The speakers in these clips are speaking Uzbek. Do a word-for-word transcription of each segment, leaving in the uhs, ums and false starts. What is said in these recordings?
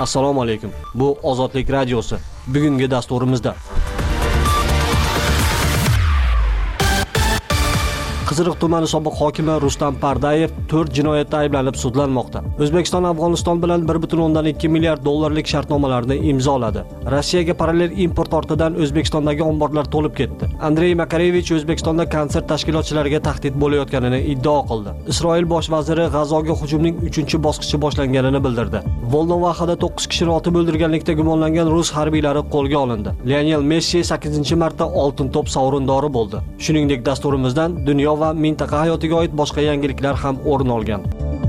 Assalomu alaykum. Bu Ozodlik radiosi. Bugungi dasturimizda Qiziriq tumani sobiq hokimi Rustam Pardayev to'rt jinoyatda ayblanib sudlanmoqda. O'zbekiston Afg'oniston bilan bir butun o'ndan ikki milliard dollarlik shartnomalarni imzoladi. Rossiyaga parallel import ortidan O'zbekistondagi omborlar to'lib ketdi. Andrey Makarevich O'zbekistonda konsert tashkilotchilariga tahdid bo'layotganini iddao qildi. Isroil bosh vaziri G'azoga hujumning uchinchi bosqichi boshlanganini bildirdi. Volnovahada to'qqiz kishini otib o'ldirganlikda gumonlangan rus harbiylari qo'lga olindi. Lionel Messi sakkizinchi marta oltin to'p sovrindori bo'ldi. Shuningdek, dasturimizdan dunyo va mintaqa hayotiga oid boshqa yangiliklar ham o'rin olgan.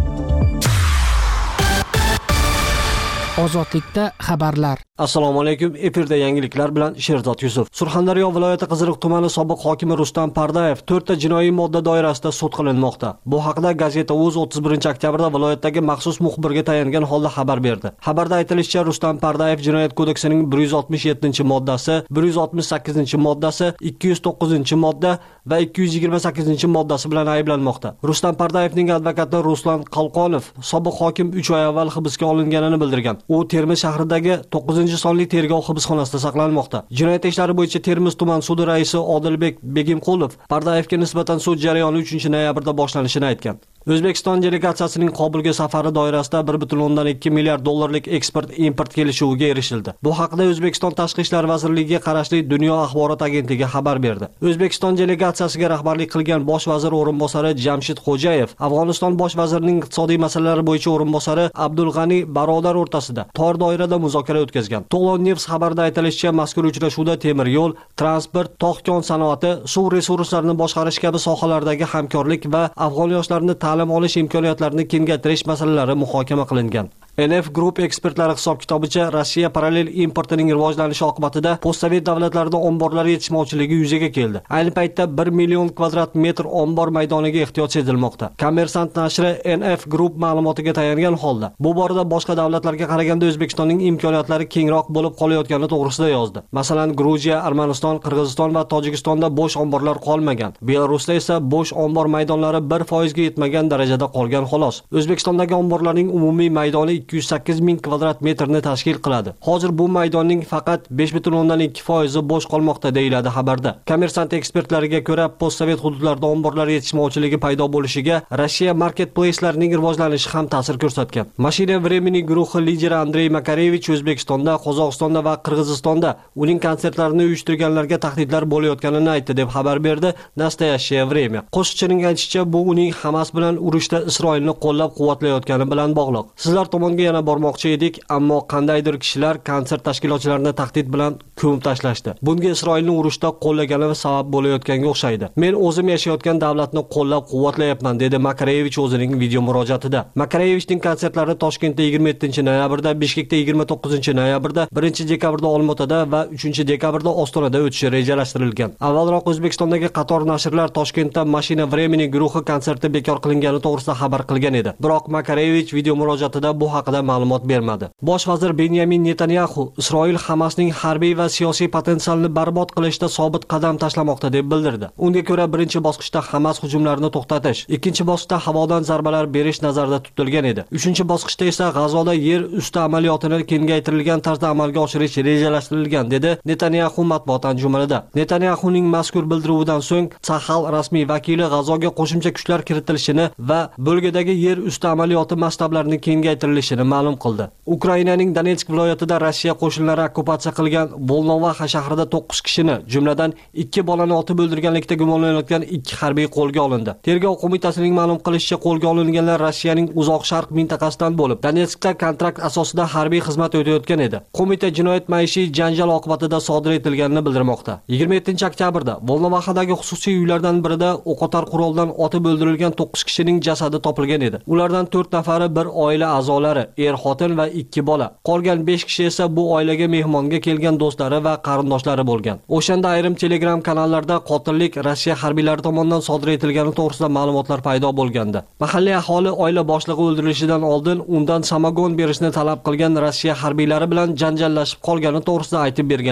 Ozodlikda xabarlar. Assalomu alaykum. Efirda yangiliklar bilan Sherzod Yusuf. Surxondaryo viloyati Qiziriq tumani sobiq hokimi Rustam Pardayev to'rtta jinoiy modda doirasida sud qilinmoqda. Bu haqda gazeta Uz o'ttiz birinchi oktyabrda viloyatdagi maxsus muxbirga tayangan holda xabar berdi. Xabarda aytilishicha, Rustam Pardayev Jinoyat kodeksining bir yuz oltmish yettinchi moddasi, bir yuz oltmish sakkizinchi moddasi, ikki yuz to'qqizinchi modda va ikki yuz yigirma sakkizinchi moddasi bilan ayblanmoqda. Rustam Pardayevning advokati Ruslan Qalqonov sobiq hokim uch oy avval hibsga olinganini bildirgan. U Termiz shahridagi to'qqizinchi sonli tergov hibsxonasida saqlanmoqda. Jinoyat ishlari bo'yicha Termiz tuman sudi raisi Odilbek Begimqulov Pardayevga nisbatan sud jarayoni uchinchi noyabrda boshlanishini aytgan. O'zbekiston delegatsiyasining Kobulga safari doirasida bir butun o'ndan ikki milliard dollarlik eksport-import kelishuviga erishildi. Bu haqda O'zbekiston Tashqi ishlar vazirligiga qarashli Dunyo axborot agentligi xabar berdi. O'zbekiston delegatsiyasiga rahbarlik qilgan bosh vazir o'rinbosari Jamshid Xo'jayev, Afg'oniston bosh vazirining iqtisodiy masalalar bo'yicha o'rinbosari Abdulg'ani Barodar o'rtasida tor doirada muzokara o'tkazgan. To'lon News xabarida aytilishicha, mazkur uchrashuvda temir yo'l, transport, tog' sanoati, suv resurslarini boshqarish kabi sohalardagi hamkorlik va afg'on yoshlarini ta'lim olish imkoniyatlarini kengaytirish masalalari muhokama qilingan. N F Group ekspertlari hisob-kitobicha Rossiya parallel importining rivojlanishi oqibatida postsovet davlatlarida omborlar yetishmovchiligi yuzaga keldi. Ayni paytda bir million kvadrat metr ombor maydoniga ehtiyoj sezilmoqda. Kommersant nashri N F Group ma'lumotiga tayangan holda bu borada boshqa davlatlarga qaraganda O'zbekistonning imkoniyatlari kengroq bo'lib qolayotgani to'g'risida yozdi. Masalan, Gruziya, Armaniston, Qirg'iziston va Tojikistonda bo'sh omborlar qolmagan. Belarusda esa bo'sh ombor maydonlari bir foiz ga yetmagan darajada qolgan xolos. O'zbekistondagi omborlarning umumiy maydoni ikki yuz sakkiz ming kvadrat metrni tashkil qiladi. Hozir bu maydonning faqat besh butun o'ndan ikki foizi bo'sh qolmoqda, deyiladi xabarda. Kommersant ekspertlariga ko'ra, postsovet hududlarda omborlar yetishmovchiligi paydo bo'lishiga Rossiya marketplace-larining rivojlanishi ham ta'sir ko'rsatgan. Mashina Vremeni guruhi lideri Andrey Makarevich O'zbekistonda, Qozog'istonda va Qirg'izistonda uning konsertlarini uyushtirganlarga tahdidlar bo'layotganini aytdi, deb xabar berdi Nastoyashye Vremya. Qo'shiqchining aytishicha, bu uning Hamas bilan urushda Isroilni qo'llab-quvvatlayotgani bilan bog'liq. Sizlar tomonga yana bormoqchi edik, ammo qandaydir kishilar konsert tashkilotchilarini tahdid bilan ko'mib tashlashdi. Bunga Isroilni urushda qo'llagani sabab bo'layotganga o'xshaydi. Men o'zim yashayotgan davlatni qo'llab-quvvatlayapman, dedi Makarevich o'zining video murojaatida. Makarevichning konsertlari Toshkentda yigirma yettinchi noyabrda, Bishkekda yigirma to'qqizinchi noyabrda, birinchi dekabrda Olmaotada va uchinchi dekabrda Ostonada o'tishi rejalashtirilgan. Avvalroq O'zbekistondagi qator nashrlar Toshkentda Mashina Vremeni guruhi konserti bekor qilingani to'g'risida xabar qilgan edi. Biroq Makarevich video murojaatida bu haqida ma'lumot bermadi. Bosh vazir Benyamin Netanyahu Isroil Hamasning harbiy va siyosiy potensialini barbod qilishda sobit qadam tashlamoqda deb bildirdi. Unga ko'ra, birinchi bosqichda Hamas hujumlarini to'xtatish, ikkinchi bosqichda havodan zarbalar berish nazarda tutilgan edi. Uchinchi bosqichda esa G'azoda yer usti amaliyotini kengaytirilgan tarzda amalga oshirish rejalashtirilgan, dedi Netanyahu matbuot anjumanida. Netanyahuning mazkur bildiruvidan so'ng Sahal rasmiy vakili G'azoga qo'shimcha kuchlar kiritilishini va bölgedagi yer usti amaliyoti masshtablarini kengaytirilishini ma'lum qildi. Ukrainaning Donetsk viloyatida Rossiya qo'shinlari okkupatsiya qilgan Volnovaha shahrida to'qqiz kishini, jumladan ikki bolani otib o'ldirganlikda gumonlanayotgan ikki harbiy qo'lga olindi. Tergov qo'mitasining ma'lum qilishicha, qo'lga olinganlar Rossiyaning Uzoq Sharq mintaqasidan bo'lib, Donetskda kontrakt asosida harbiy xizmat o'tayotgan edi. Qo'mita jinoyat maishiy janjal oqibatida sodir etilganini bildirmoqda. yigirma yettinchi oktyabrda Volnovahadagi xususiy uylardan birida o'qotar quroldan otib o'ldirilgan to'qqiz kishining jasadi topilgan edi. Ulardan to'rt nafari bir oila a'zolari, er-xotin va ikki bola. Qolgan besh kishi esa bu oilaga mehmonga kelgan do'stlari va qarindoshlari bo'lgan. O'shanda ayrim Telegram kanallarda qotillik Rossiya harbiylari tomonidan sodir etilgani to'g'risida ma'lumotlar paydo bo'lgandi. Mahalliy aholi oila boshlig'i o'ldirilishidan oldin undan samagon berishni talab qilgan Rossiya harbiylari bilan janjallashib qolgani to'g'risida aytib berganlar.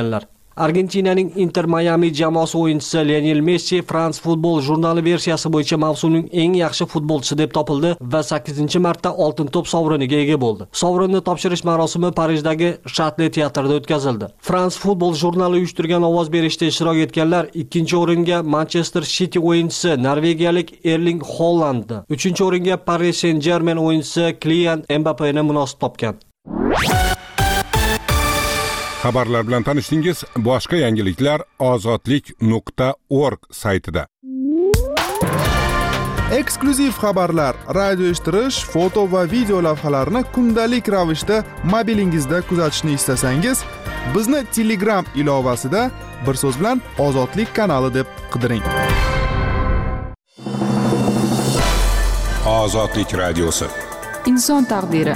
Argentinaning Inter Miami jamoasi o'yinchisi Lionel Messi France Football jurnali versiyasi bo'yicha mavsumning eng yaxshi futbolchisi deb topildi va sakkizinchi marta oltin to'p sovriniga ega bo'ldi. Sovrinni topshirish marosimi Parijdagi Châtelet teatrida o'tkazildi. France Football jurnali uyushtirgan ovoz berishda ishtirok etganlar ikkinchi o'ringa Manchester City o'yinchisi norvegiyalik Erling Haalandni, uchinchi o'ringa Paris Saint-Germain o'yinchisi Kylian Mbappeni munosib topgan. Xabarlar bilan tanishdingiz. Boshqa yangiliklar ozodlik nuqta org saytida. Eksklyuziv xabarlar, radio eshittirish, foto va video lavhalarni kundalik ravishda mobilingizda kuzatishni istasangiz, bizni Telegram ilovasida bir so'z bilan Ozodlik kanali deb qidiring. Ozodlik radiosi. Inson taqdiri.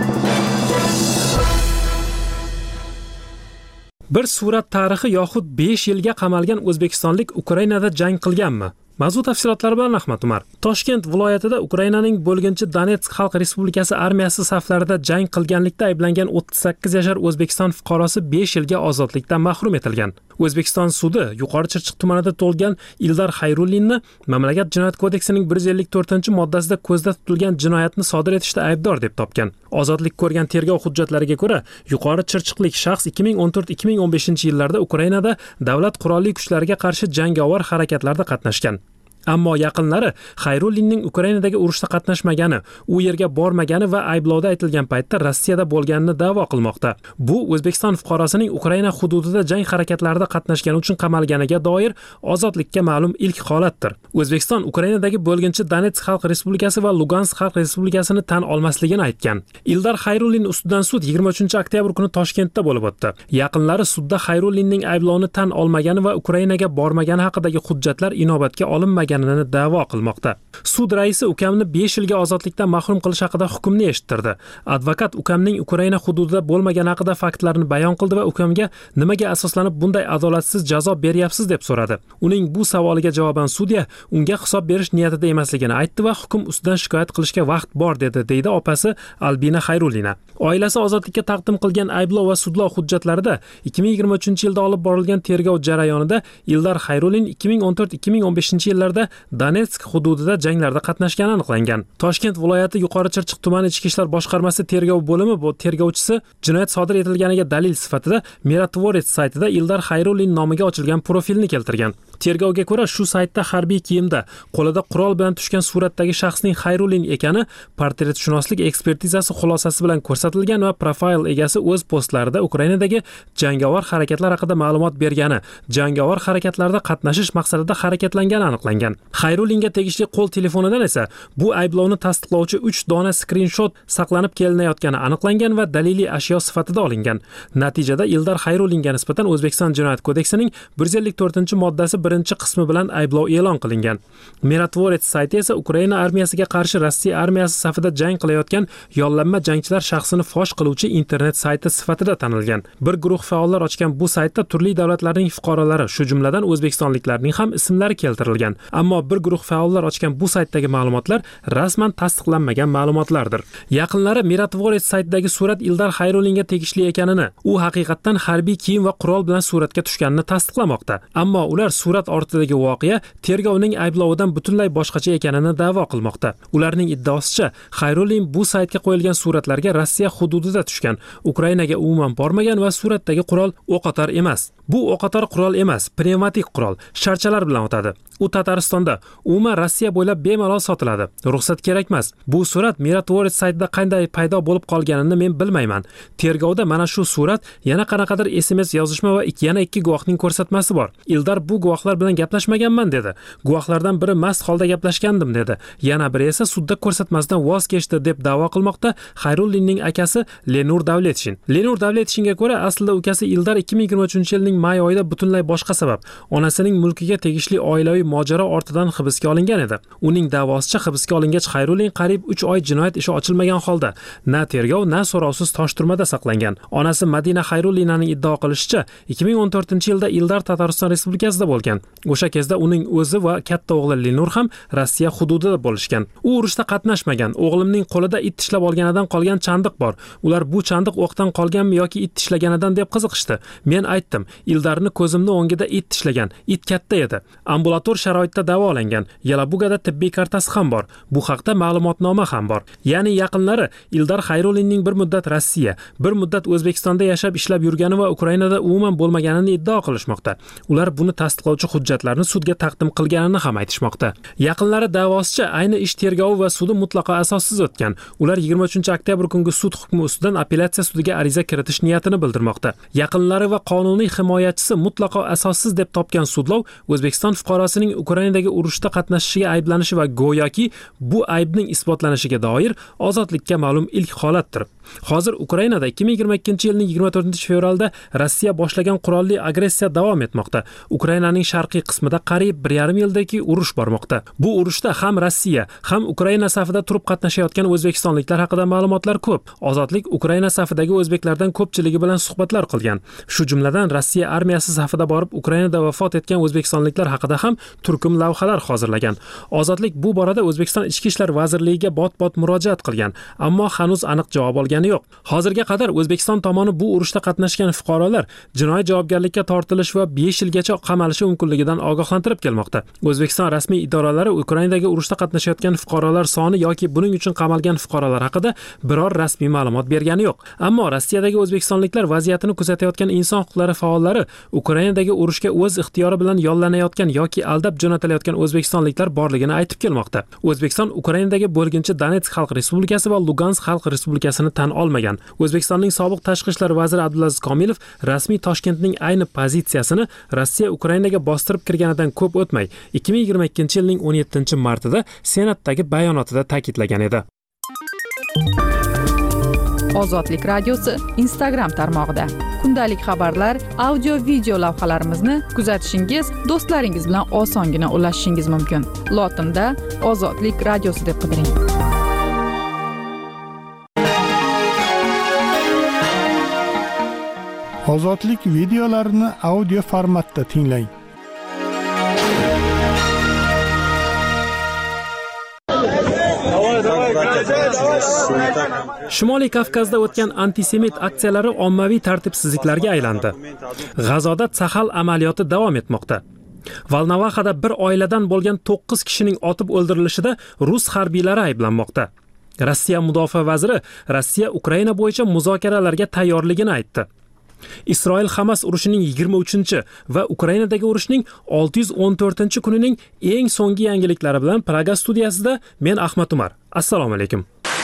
Bir surat tarixi yoxud besh yilga qamalgan o'zbekistonlik Ukrainada jang qilganmi? Mavzu tafsilotlari bilan Ahmad Umar. Toshkent viloyatida Ukrainaning bo'lginchi Donetsk Xalq Respublikasi armiyasi saflarida jang qilganlikda ayblangan o'ttiz sakkiz yashar O'zbekiston fuqarosi besh yilga ozodlikdan mahrum etilgan. O'zbekiston sudi Yuqori Chirchiq tumanida tug'ilgan Ildar Xayrullinni mamlakat jinoyat kodeksining bir yuz ellik to'rtinchi moddasida ko'zda tutilgan jinoyatni sodir etishda aybdor deb topgan. Ozodlik ko'rgan tergov hujjatlariga ko'ra, Yuqori Chirchiqlik shaxs ikki ming o'n to'rt ikki ming o'n beshinchi yillarda Ukrainada davlat qurolli kuchlariga qarshi jangovar harakatlarda qatnashgan. Ammo yaqinlari Xayrullinning Ukrainadagi urushda qatnashmagani, u yerga bormagani va ayblovda aytilgan paytda Rossiyada bo'lganini da'vo qilmoqda. Bu O'zbekiston fuqarosining Ukraina hududida jang harakatlarida qatnashgani uchun qamalganiga doir ozodlikka ma'lum ilk holatdir. O'zbekiston Ukrainadagi bo'lginchi Donetsk Xalq Respublikasi va Lugansk Xalq Respublikasini tan olmasligini aytgan. Ildar Xayrullin ustidan sud yigirma uchinchi oktyabr kuni Toshkentda bo'lib o'tdi. Yaqinlari sudda Xayrullinning ayblovini tan olmagani va Ukrainaga bormagani haqidagi hujjatlar inobatga olinmagan da'vo qilmoqda. Sud raisi ukamni besh yilga ozodlikdan mahrum qilish haqida hukmni eshittirdi. Advokat ukamning Ukraina hududida bo'lmagani haqida faktlarni bayon qildi va ukamga nimaga asoslanib bunday adolatsiz jazo beryapsiz deb so'radi. Uning bu savoliga javoban sudya unga hisob berish niyatida emasligini aytdi va hukm ustidan shikoyat qilishga vaqt bor dedi, deydi opasi Albina Xayrullina. Oilasi ozodlikka taqdim qilgan ayblov va sudlov hujjatlarida ikki ming yigirma uchinchi yilda olib borilgan tergov jarayonida Ildar Xayrullin ikki ming o'n to'rt ikki ming o'n beshinchi yillarda Donetsk hududida janglarda qatnashgani aniqlangan. Toshkent viloyati Yuqori Chirchiq tumani ichki ishlar boshqarmasi tergov bo'limi bu tergovchisi jinoyat sodir etilganiga dalil sifatida Miratvorets saytida Ildar Xayrullin nomiga ochilgan profilni keltirgan. Tergovga ko'ra shu saytda harbiy kiyimda, qo'lida qurol bilan tushgan suratdagi shaxsning Xayrullin ekani portretshunoslik ekspertizasi xulosasi bilan ko'rsatilgan va profil egasi o'z postlarida Ukrainadagi jangovar harakatlar haqida ma'lumot bergani, jangovar harakatlarda qatnashish maqsadida harakatlangani aniqlangan. Xayrullinga tegishli qo'l telefonidan esa bu ayblovni tasdiqlovchi uch dona skrinshot saqlanib kelinayotgani aniqlangan va daliliy ashyo sifatida olingan. Natijada Ildar Xayrullinga nisbatan O'zbekiston jinoyat kodeksining bir yuz ellik to'rtinchi moddasi birinchi qismi bilan ayblov e'lon qilingan. Miratvorets sayti esa Ukraina armiyasiga qarshi Rossiya armiyasi safida jang qilayotgan yollanma jangchilar shaxsini fosh qiluvchi internet sayti sifatida tanilgan. Bir guruh faollar ochgan bu saytda turli davlatlarning fuqarolari, shu jumladan o'zbekistonliklarning ham ismlari keltirilgan. Ammo bir guruh faollar ochgan bu saytdagi ma'lumotlar rasman tasdiqlanmagan ma'lumotlardir. Yaqinlari Miratvorets saytidagi surat Ildar Xayrullinga tegishli ekanini, u haqiqatdan harbiy kiyim va qurol bilan suratga tushganini tasdiqlamoqda. Ammo ular surat ortidagi voqea tergovning ayblovidan butunlay boshqacha ekanini da'vo qilmoqda. Ularning iddaosicha, Xayrullin bu saytga qo'yilgan suratlarga Rossiya hududida tushgan, Ukrainaga umuman bormagan va suratdagi qurol o'qotar emas. Bu o'qotar qurol emas, pnevmatik qurol, sharchalar bilan o'tadi. U Tataristonda, umuman Rossiya bo'ylab bemalol sotiladi. Ruxsat kerak emas. Bu surat Miratvorets saytida qanday paydo bo'lib qolganini men bilmayman. Tergovda mana shu surat yana qanaqadir S M S yozishma va yana ikki guvohning ko'rsatmasi bor. Ildar bu guvohlar bilan gaplashmaganman dedi. Guvohlardan biri mast holda gaplashgandim dedi. Yana biri esa sudda ko'rsatmasidan voz kechdi deb da'vo qilmoqda Xayrullinning akasi Lenur Davletishin. Lenur Davletishinga ko'ra, aslida ukasi Ildar ikki ming yigirma uchinchi yilning may oyida butunlay boshqa sabab onasining mulkiga tegishli oilaviy mojaro ortidan hibsga olingan edi. Uning da'vosicha hibsga olingach Xayrullin qariyb uch oy jinoyat ishi ochilmagan holda na tergov, na so'rovsiz toshturmada saqlangan. Onasi Madina Xayrullinaning iddao qilishicha, ikki ming o'n to'rtinchi yilda Ildar Tatariston Respublikasida bo'lgan. O'sha kezda uning o'zi va katta o'g'li Lenur ham Rossiya hududida bo'lishgan. U urushda qatnashmagan. O'g'limning qo'lida it tishlab olganidan qolgan chandiq bor. Ular bu chandiq o'qdan qolganmi yoki it tishlaganidan deb qiziqishdi. Men aytdim, Ildarni ko'zimni o'ngida it tishlagan. It katta edi. Ambulator sharoitda davolangan. Yelabugada tibbiy kartasi ham bor. Bu haqda ma'lumotnoma ham bor. Ya'ni yaqinlari Ildar Xayrullinning bir muddat Rossiya, bir muddat O'zbekistonda yashab ishlab yurgani va Ukrainada umuman bo'lmaganini iddao qilishmoqda. Ular buni tasdiqlovchi hujjatlarni sudga taqdim qilganini ham aytishmoqda. Yaqinlari da'vosicha ayni ish tergovi va sudi mutlaqo asossiz o'tgan. Ular yigirma uchinchi oktyabr kungi sud hukmi ustidan apellyatsiya sudiga ariza kiritish niyatini bildirmoqda. Yaqinlari va qonuniy himoyachisi mutlaqo asossiz deb topgan sudlov O'zbekiston fuqarosining Ukrainadagi urushda qatnashishiga ayblanishi va go'yoki bu aybning isbotlanishiga doir ozodlikka ma'lum ilk holatdir. Hozir Ukrainada ikki ming yigirma ikkinchi yilning yigirma to'rtinchi fevralda Rossiya boshlagan qurolli agressiya davom etmoqda. Ukrainaning sharqiy qismida qariyb bir yarim yildagi urush bormoqda. Bu urushda ham Rossiya, ham Ukraina safida turib qatnashayotgan o'zbekistonliklar haqida ma'lumotlar ko'p. Ozodlik Ukraina safidagi o'zbeklardan ko'pchiligi bilan suhbatlar qilgan. Shu jumladan Rossiya armiyasi safida borib Ukrainada vafot etgan o'zbekistonliklar haqida ham turkum lavhalar hozirlagan. Ozodlik bu borada O'zbekiston Ichki ishlar vazirligiga bot-bot murojaat qilgan, ammo hanuz aniq javob olgani yo'q. Hozirga qadar O'zbekiston tomoni bu urushda qatnashgan fuqarolar jinoiy javobgarlikka tortilish va besh yilgacha qamalishi mumkinligidan ogohlantirib kelmoqda. O'zbekiston rasmiy idoralari Ukrainadagi urushda qatnashayotgan fuqarolar soni yoki buning uchun qamalgan fuqarolar haqida biror rasmiy ma'lumot bergani yo'q. Ammo Rossiyadagi o'zbekistonliklar vaziyatini kuzatayotgan inson huquqlari faollari Ukrainadagi urushga o'z ixtiyori bilan yollanayotgan yoki aldab jo'natilayotgan o'zbekistonliklar borligini aytib kelmoqda. O'zbekiston Ukrainadagi bo'lginchi Donetsk Xalq Respublikasi va Lugansk Xalq Respublikasini tan olmagan. O'zbekistonning sobiq tashqi ishlar vaziri Abdulaziz Komilov rasmiy Toshkentning ayni pozitsiyasini Rossiya Ukrainaga bostirib kirganidan ko'p o'tmay ikki ming yigirma ikkinchi yilning o'n yettinchi martida Senatdagi bayonotida ta'kidlagan edi. Ozodlik radiosi Instagram tarmog'ida kundalik xabarlar, audio video lavhalarimizni kuzatishingiz, do'stlaringiz bilan osongina ulashishingiz mumkin. Lotinda Ozodlik radiosi deb qidiring. Ozodlik videolarini audio formatda tinglang. Shimoliy Kavkazda o'tgan antisemit aksiyalari ommaviy tartibsizliklarga aylandi. G'azoda Saxal amaliyoti davom etmoqda. Valnavahada bir oiladan bo'lgan to'qqiz kishining otib o'ldirilishida rus harbiylari ayblanmoqda. Rossiya mudofaa vaziri Rossiya Ukraina bo'yicha muzokaralarga tayyorligini aytdi. Isroil Hamas urushining yigirma uchinchi va Ukrainadagi urushning olti yuz o'n to'rtinchi kunining eng so'nggi yangiliklari bilan Praga studiyasida men Ahmad Umar. Assalomu alaykum.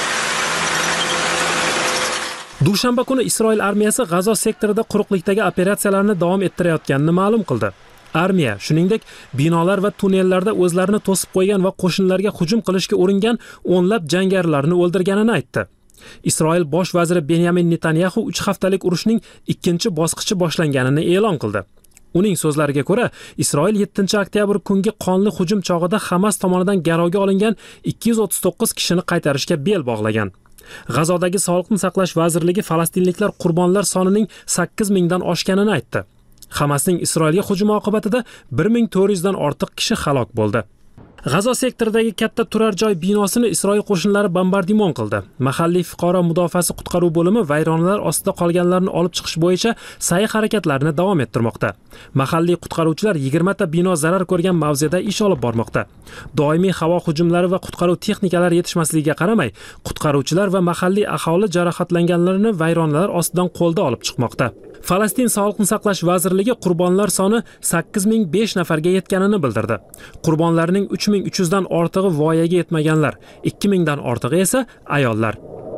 Dushanba kuni Isroil armiyasi G'azo sektorida quruqlikdagi operatsiyalarni davom ettirayotganini ma'lum qildi. Armiya, shuningdek, binolar va tunnellarda o'zlarini to'sib qo'ygan va qo'shinlarga hujum qilishga uringan o'nlab jangarilarni o'ldirganini aytdi. Isroil bosh vaziri Benyamin Netanyahu uch haftalik urushning ikkinchi bosqichi boshlanganini e'lon qildi. Uning so'zlariga ko'ra, Isroil yettinchi oktyabr kungi qonli hujum chog'ida Hamas tomonidan garovga olingan ikki yuz o'ttiz to'qqiz kishini qaytarishga bel bog'lagan. G'azodagi Sog'liqni saqlash vazirligi falastinliklar qurbonlar sonining sakkiz mingdan oshganini aytdi. Hamasning Isroilga hujumi oqibatida bir ming to'rt yuz dan ortiq kishi halok bo'ldi. G'azo sektoridagi katta turar joy binosini Isroil qo'shinlari bombardimon qildi. Mahalliy fuqaro mudofaasi qutqaruv bo'limi vayronalar ostida qolganlarni olib chiqish bo'yicha sa'y harakatlarini davom ettirmoqda. Mahalliy qutqaruvchilar yigirma ta bino zarar ko'rgan mavzeda ish olib bormoqda. Doimiy havo hujumlari va qutqaruv texnikalari yetishmasligiga qaramay, qutqaruvchilar va mahalliy aholi jarohatlanganlarni vayronalar ostidan qo'lda olib chiqmoqda. Falastin Sog'liqni saqlash vazirligi qurbonlar soni sakkiz ming besh nafarga yetganini bildirdi. Qurbonlarning uch ming uch yuz dan ortig'i voyaga yetmaganlar, ikki ming dan ortig'i esa ayollar.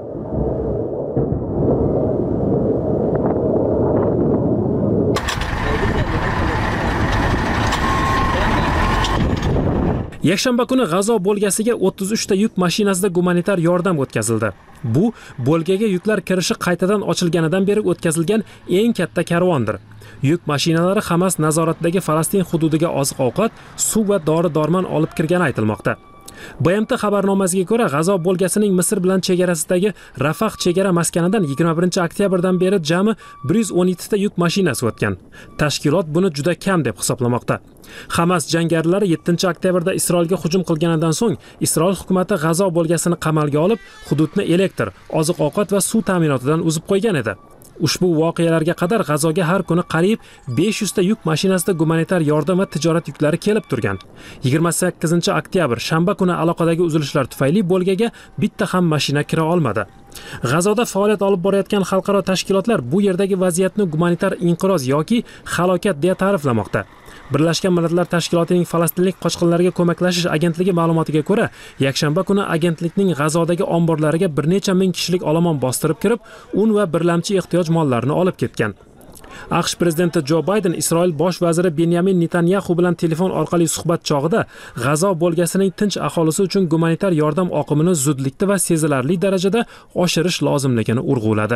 Yakshanba kuni G'azo bo'lgasiga o'ttiz uch ta yuk mashinasida gumanitar yordam o'tkazildi. Bu bo'lgaga yuklar kirishi qaytadan ochilganidan beri o'tkazilgan eng katta karvondir. Yuk mashinalari Hamas nazoratidagi Falastin hududiga oziq-ovqat, suv va dori-dormon olib kirgani aytilmoqda. B M T xabarnomasiga ko'ra, G'azo bo'lgasining Misr bilan chegarasidagi Rafah chegara maskanidan yigirma birinchi oktyabrdan beri jami bir yuz o'n yetti ta yuk mashinasi o'tgan. Tashkilot buni juda kam deb hisoblamoqda. Hamas jangarilari yettinchi oktyabrda Isroilga hujum qilganidan so'ng, Isroil hukumatı G'azo bo'lgasini qamalga olib, hududni elektr, oziq-ovqat va suv ta'minotidan uzib qo'ygan edi. Ushbu voqealarga qadar G'azoga har kuni qariyb besh yuz ta yuk mashinasida gumanitar yordam va tijorat yuklari kelib turgan. yigirma sakkizinchi oktyabr shanba kuni aloqadagi uzilishlar tufayli bo'lgaga bitta ham mashina kira olmadi. G'azoda faoliyat olib borayotgan xalqaro tashkilotlar bu yerdagi vaziyatni gumanitar inqiroz yoki halokat deya ta'riflamoqda. Birlashgan Millatlar Tashkilotining falastinlik qochqinlarga ko'maklashish agentligi ma'lumotiga ko'ra, yakshanba kuni agentlikning G'azodagi omborlariga bir necha ming kishilik olomon bostirib kirib, un va birlamchi ehtiyoj mollarini olib ketgan. AQSh prezidenti Jo Bayden Isroil bosh vaziri Benyamin Netanyahu bilan telefon orqali suhbat chog'ida G'azo bo'lgasining tinch aholisi uchun gumanitar yordam oqimini zudlikda va sezilarli darajada oshirish lozimligini urg'uladi.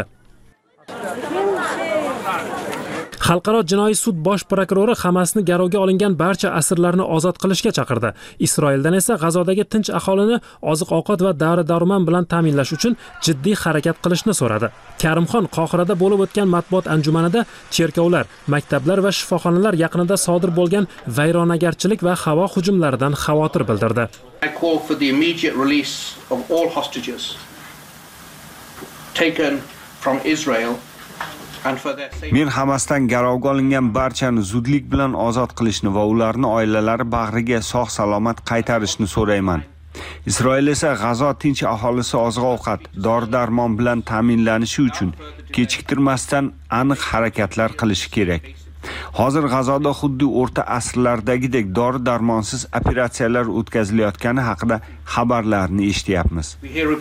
Xalqaro jinoiy sud bosh prokurori Hamasni garovga olingan barcha asirlarni ozod qilishga chaqirdi. Isroildan esa G'azodagi tinch aholini oziq-ovqat va dori-darmon bilan ta'minlash uchun jiddiy harakat qilishni so'radi. Karimxon Qohirada bo'lib o'tgan matbuot anjumanida cherkovlar, maktablar va shifoxonalar yaqinida sodir bo'lgan vayronagarchilik va havo hujumlaridan xavotir bildirdi. I call for the immediate release of all hostages taken from Israel. Men Hamasdan garovga olingan barchani zudlik bilan ozod qilishni va ularni oilalari bag'riga sog'-salomat qaytarishni so'rayman. Isroil esa G'azo tinch aholisi oziq-ovqat, dori-darmon bilan ta'minlanishi uchun kechiktirmasdan aniq harakatlar qilishi kerak. Hozir G'azoda xuddi o'rta asrlardagidek dori-darmonsiz operatsiyalar o'tkazilayotgani haqida xabarlarni eshityapmiz.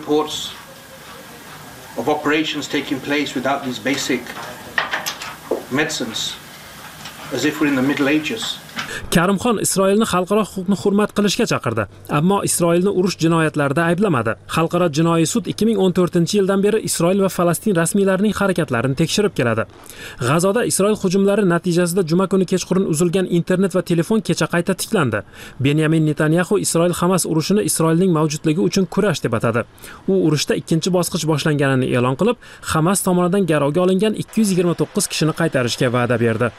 Of operations taking place without these basic medicines, as if we're in the Middle Ages. Karimxon Isroilni xalqaro huquqni hurmat qilishga chaqirdi, ammo Isroilni urush jinoyatlarida ayblamadi. Xalqaro jinoiy sud ikki ming o'n to'rtinchi yildan beri Isroil va Falastin rasmiylarining harakatlarini tekshirib keladi. G'azoda Isroil hujumlari natijasida juma kuni kechqurun uzilgan internet va telefon kecha qayta tiklandi. Benyamin Netanyahu Isroil-Hamas urushini Isroilning mavjudligi uchun kurash deb atadi. U urushda ikkinchi bosqich boshlanganini e'lon qilib, Hamas tomonidan garovga olingan ikki yuz yigirma to'qqiz kishini qaytarishga va'da berdi.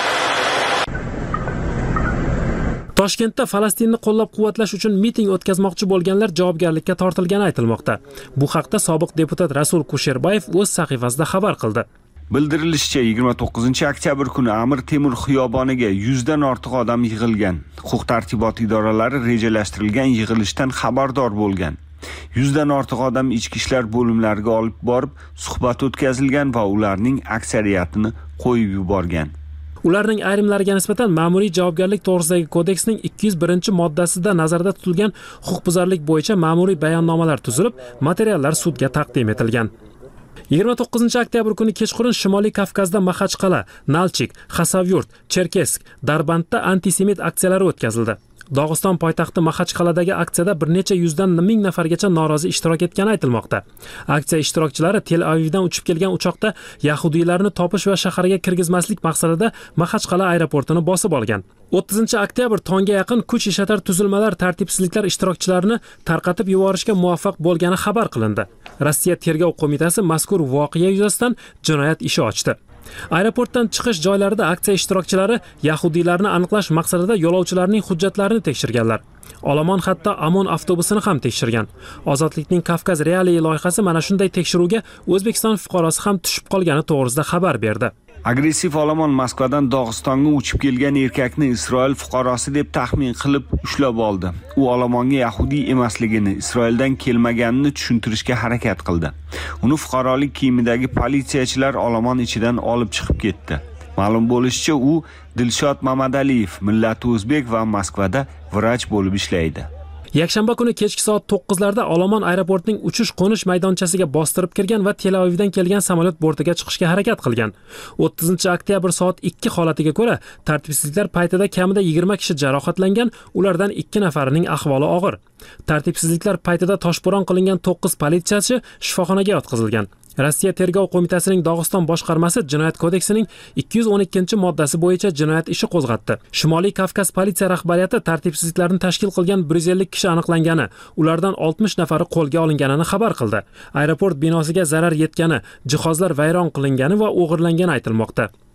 Toshkentda Falastinni qo'llab-quvvatlash uchun miting o'tkazmoqchi bo'lganlar javobgarlikka tortilgani aytilmoqda. Bu haqda sobiq deputat Rasul Kusherbayev o'z sahifasida xabar qildi. Bildirilishicha, yigirma to'qqizinchi oktyabr kuni Amir Temur xiyoboniga yuzdan ortiq odam yig'ilgan. Huquq-tartibot idoralari rejalashtirilgan yig'ilishdan xabardor bo'lgan. yuzdan ortiq odam ichki ishlar bo'limlariga olib borib, suhbat o'tkazilgan va ularning aksariyatini qo'yib yuborgan. Ularning ayrimlariga nisbatan ma'muriy javobgarlik to'g'risidagi kodeksning ikki yuz birinchi moddasida nazarda tutilgan huquqbuzarlik bo'yicha ma'muriy bayonnomalar tuzilib, materiallar sudga taqdim etilgan. yigirma to'qqizinchi oktyabr kuni kechqurun Shimoliy Kavkazda Maxachqala, Nalchik, Xasavyurt, Cherkesk, Darbandda antisemit aksiyalari o'tkazildi. Dog'iston poytaxti Maxachqaladagi aksiyada bir necha yuzdan ming nafargacha norozi ishtirok etgani aytilmoqda. Aksiya ishtirokchilari Tel Avivdan uchib kelgan uchoqda yahudiylarni topish va shaharga kirgizmaslik maqsadida Maxachqala aeroportini bosib olgan. o'ttizinchi oktyabr tongga yaqin kuch ishlatar tuzilmalar tartibsizliklar ishtirokchilarini tarqatib yuborishga muvaffaq bo'lgani xabar qilindi. Rossiya tergov qo'mitasi mazkur voqea yuzasidan jinoyat ishi ochdi. Aeroportdan chiqish joylarida aksiya ishtirokchilari yahudiylarni aniqlash maqsadida yo'lovchilarning hujjatlarini tekshirganlar. Olomon hatto Amon avtobusini ham tekshirgan. Ozodlikning Kavkaz realiy loyihasi mana shunday tekshiruvga O'zbekiston fuqarosi ham tushib qolgani to'g'risida xabar berdi. Agressiv olomon Moskvadan Dog'istonga uchib kelgan erkakni Isroil fuqarosi deb taxmin qilib ushlab oldi. U olomonga yahudiy emasligini, Isroildan kelmaganini tushuntirishga harakat qildi. Uni fuqarolik kiyimidagi politsiyachilar olomon ichidan olib chiqib ketdi. Ma'lum bo'lishicha, u Dilshod Mamadaliyev, millati o'zbek va Moskvada vrach bo'lib ishlaydi. Yakshanba kuni kechki soat to'qqizlarda Olomon aeroportining uchish-qo'nish maydonchasiga bostirib kirgan va Tel Avivdan kelgan samolyot bortiga chiqishga harakat qilgan. o'ttizinchi oktyabr soat ikki holatiga ko'ra tartibsizliklar paytida kamida yigirma kishi jarohatlangan, ulardan ikki nafarining ahvoli og'ir. Tartibsizliklar paytida toshbo'ron qilingan to'qqiz politsiyachi shifoxonaga yotqizilgan. Rossiya tergov qo'mitasining Dog'iston boshqarmasi Jinoyat kodeksining ikki yuz o'n ikkinchi moddasi bo'yicha jinoyat ishi qo'zg'atdi. Shimoliy Kavkaz politsiya rahbariyati tartibsizliklarni tashkil qilgan bir yuz ellik kishi aniqlangani, ulardan oltmish nafari qo'lga olinganini xabar qildi. Aeroport binosiga zarar yetgani, jihozlar vayron qilingani va o'g'irlangani aytilmoqda.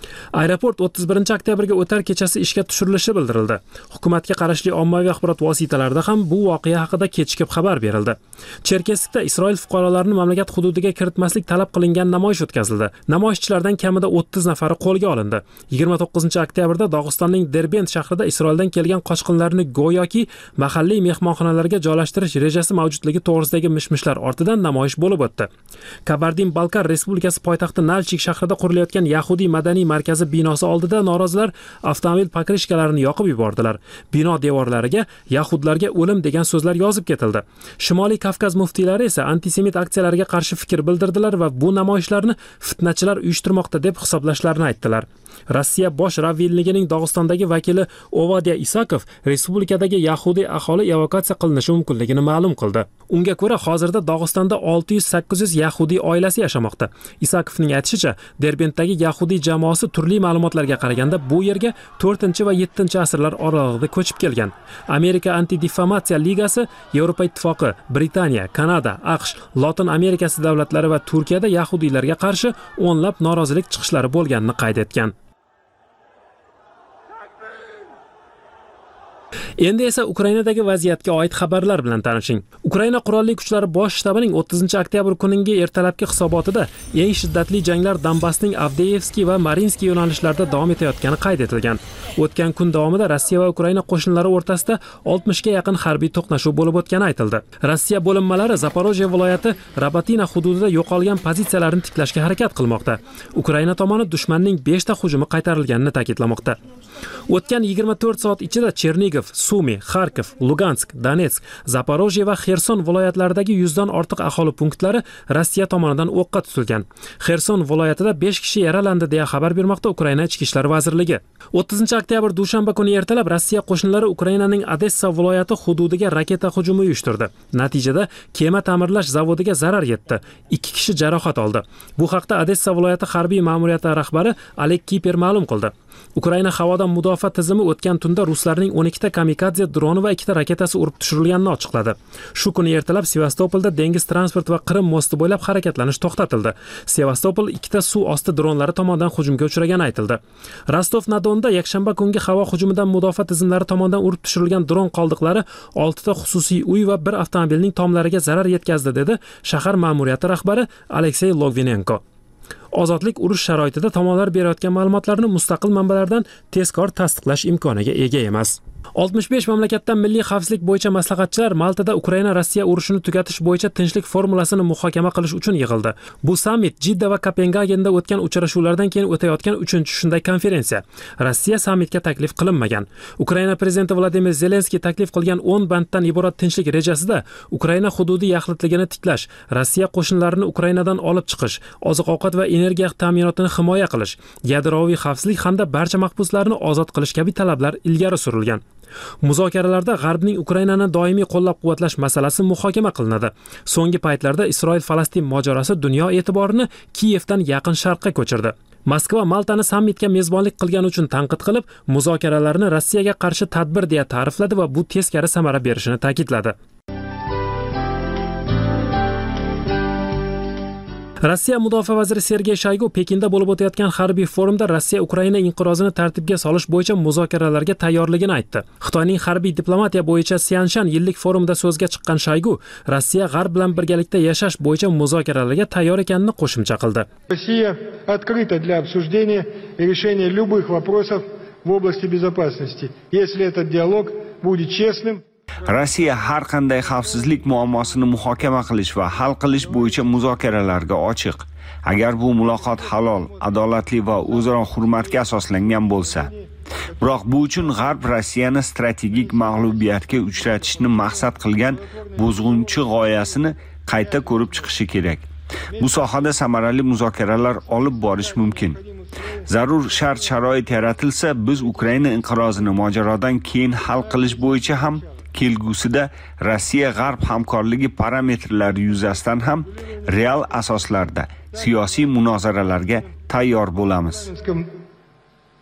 Aeroport o'ttiz birinchi oktyabrga o'tar kechasi ishga tushirilishi bildirildi. Hukumatga qarashli ommaviy axborot vositalarida ham bu voqea haqida kechikib xabar berildi. Cherkesskda Isroil fuqarolarini mamlakat hududiga kiritmaslik talab qilingan namoyish o'tkazildi. Namoyishchilardan kamida o'ttiz nafari qo'lga olindi. yigirma to'qqizinchi oktyabrda Dog'istonning Derbent shahrida Isroildan kelgan qochqinlarni go'yoki mahalliy mehmonxonalarga joylashtirish rejasi mavjudligi to'g'risidagi mishmishlar ortidan namoyish bo'lib o'tdi. Kabardin-Balkar Respublikasi poytaxti Nalchik shahrida qurilayotgan Yahudiy madaniy markazi binosi oldida norozilar avtomobil pokrishkalarini yoqib yubordilar. Bino devorlariga yahudlarga o'lim degan so'zlar yozib ketildi. Shimoliy Kavkaz muftiylari esa antisemit aksiyalarga qarshi fikr bildirdilar va bu namoyishlarni fitnachilar uyushtirmoqda deb hisoblashlarini aytdilar. Rossiya bosh ravviyligining Dog'istondagi vakili Ovadiya Isakov respublikadagi yahudiy aholi evakuatsiya qilinishi mumkinligini ma'lum qildi. Unga ko'ra, hozirda Dog'istonda olti yuz sakkiz yuz yahudiy oilasi yashamoqda. Isakovning aytishicha, Derbentdagi yahudiy jamoasi turli ma'lumotlarga qaraganda bu yerga to'rtinchi va yettinchi asrlar oralig'ida ko'chib kelgan. Amerika Anti-Diffamatsiya ligasi, Yevropa ittifoqi, Britaniya, Kanada, AQSh, Lotin Amerikasi davlatlari va Turkiyada yahudiylarga qarshi o'nlab norozilik chiqishlari bo'lganini qayd etgan. Endi esa Ukrainadagi vaziyatga oid xabarlar bilan tanishing. Ukraina qurolli kuchlari bosh shtabining o'ttizinchi oktyabr kuniga ertalabki hisobotida eng shiddatli janglar Donbassning Avdeyevskiy va Marinskiy yo'nalishlarida davom etayotgani qayd etilgan. O'tgan kun davomida Rossiya va Ukraina qo'shinlari o'rtasida oltmishga yaqin harbiy to'qnashuv bo'lib o'tgani aytildi. Rossiya bo'linmalari Zaporojye viloyati Rabatina hududida yo'qolgan pozitsiyalarini tiklashga harakat qilmoqda. Ukraina tomoni dushmanning beshta hujumi qaytarilganini ta'kidlamoqda. O'tgan yigirma to'rt soat ichida Chernigov, Sumi, Kharkov, Lugansk, Donetsk, Zaporojye va Xerson viloyatlaridagi yuzdan ortiq aholi punktlari Rossiya tomonidan o'qqa tutilgan. Xerson viloyatida besh kishi yaralandi deya xabar bermoqda Ukraina ichki ishlar vazirligi. o'ttizinchi oktyabr dushanba kuni ertalab Rossiya qo'shinlari Ukrainaning Odessa viloyati hududiga raketa hujumi uyushtirdi. Natijada kema ta'mirlash zavodiga zarar yetdi. ikki kishi jarohat oldi. Bu haqda Odessa viloyati harbiy ma'muriyati rahbari Oleg Kiper ma'lum qildi. Ukraina havodan mudofaa tizimi o'tgan tunda ruslarning o'n ikkita kamikadze droni va ikkita raketasi urib tushirilganini ochiqladi. Shu kuni ertalab Sevastopolda dengiz transport va Qrim mosti bo'ylab harakatlanish to'xtatildi. Sevastopol ikkita suv osti dronlari tomonidan hujumga uchragani aytildi. Rostov-na-Donda yakshanba kungi havo hujumidan mudofaa tizimlari tomonidan urib tushirilgan dron qoldiqlari oltita xususiy uy va bir avtomobilning tomlariga zarar yetkazdi, dedi shahar ma'muriyati rahbari Aleksey Logvinenko. Ozodlik urush sharoitida tomonlar berayotgan ma'lumotlarni mustaqil manbalardan tezkor tasdiqlash imkoniga ega emas. oltmish besh mamlakatdan milliy xavfsizlik bo'yicha maslahatchilar Maltada Ukraina-Rossiya urushini tugatish bo'yicha tinchlik formulasini muhokama qilish uchun yig'ildi. Bu sammit Jidda va Kopengagenda o'tgan uchrashuvlardan keyin o'tayotgan uchinchi shunday konferensiya. Rossiya sammitga taklif qilinmagan. Ukraina prezidenti Vladimir Zelenskiy taklif qilgan o'n banddan iborat tinchlik rejasida Ukraina hududiy yaxlitligini tiklash, Rossiya qo'shinlarini Ukrainadan olib chiqish, oziq-ovqat va energiya ta'minotini himoya qilish, yadroviy xavfsizlik hamda barcha mahbuslarni ozod qilish kabi talablar ilgari surilgan. Muzokaralarda G'arbning Ukrainani doimiy qo'llab-quvvatlash masalasi muhokama qilinadi. So'nggi paytlarda Isroil-Falastin mojarosi dunyo e'tiborini Kiyevdan yaqin sharqqa ko'chirdi. Moskva Maltani sammitga mezbonlik qilgani uchun tanqid qilib, muzokaralarni Rossiyaga qarshi tadbir deya ta'rifladi va bu teskari samara berishini ta'kidladi. Rossiya mudofaa vaziri Sergey Shoygu Pekinda bo'lib o'tayotgan harbiy forumda Rossiya Ukraina inqirozini tartibga solish bo'yicha muzokaralarga tayyorligini aytdi. Xitoyning harbiy diplomatiya bo'yicha Sianshan yillik forumida so'zga chiqqan Shoygu, Rossiya G'arb bilan birgalikda yashash bo'yicha muzokaralarga tayyor ekanini qo'shimcha qildi. Rossiya открыта для обсуждения и решения любых вопросов в области безопасности, если этот диалог будет честным. Rossiya har qanday xavfsizlik muammosini muhokama qilish va hal qilish bo'yicha muzokaralarga ochiq. Agar bu muloqot halol, adolatli va o'zaro hurmatga asoslangan bo'lsa. Biroq bu uchun G'arb Rossiyani strategik mag'lubiyatga uchratishni maqsad qilgan buzg'unchi g'oyasini qayta ko'rib chiqishi kerak. Bu sohada samarali muzokaralar olib borish mumkin. Zarur shart-sharoit yaratilsa, biz Ukraina inqirozini mojarodan keyin hal qilish bo'yicha ham kelgusida Rossiya G'arb hamkorligi parametrlari yuzasidan ham real asoslarda siyosiy munozaralarga tayyor bo'lamiz.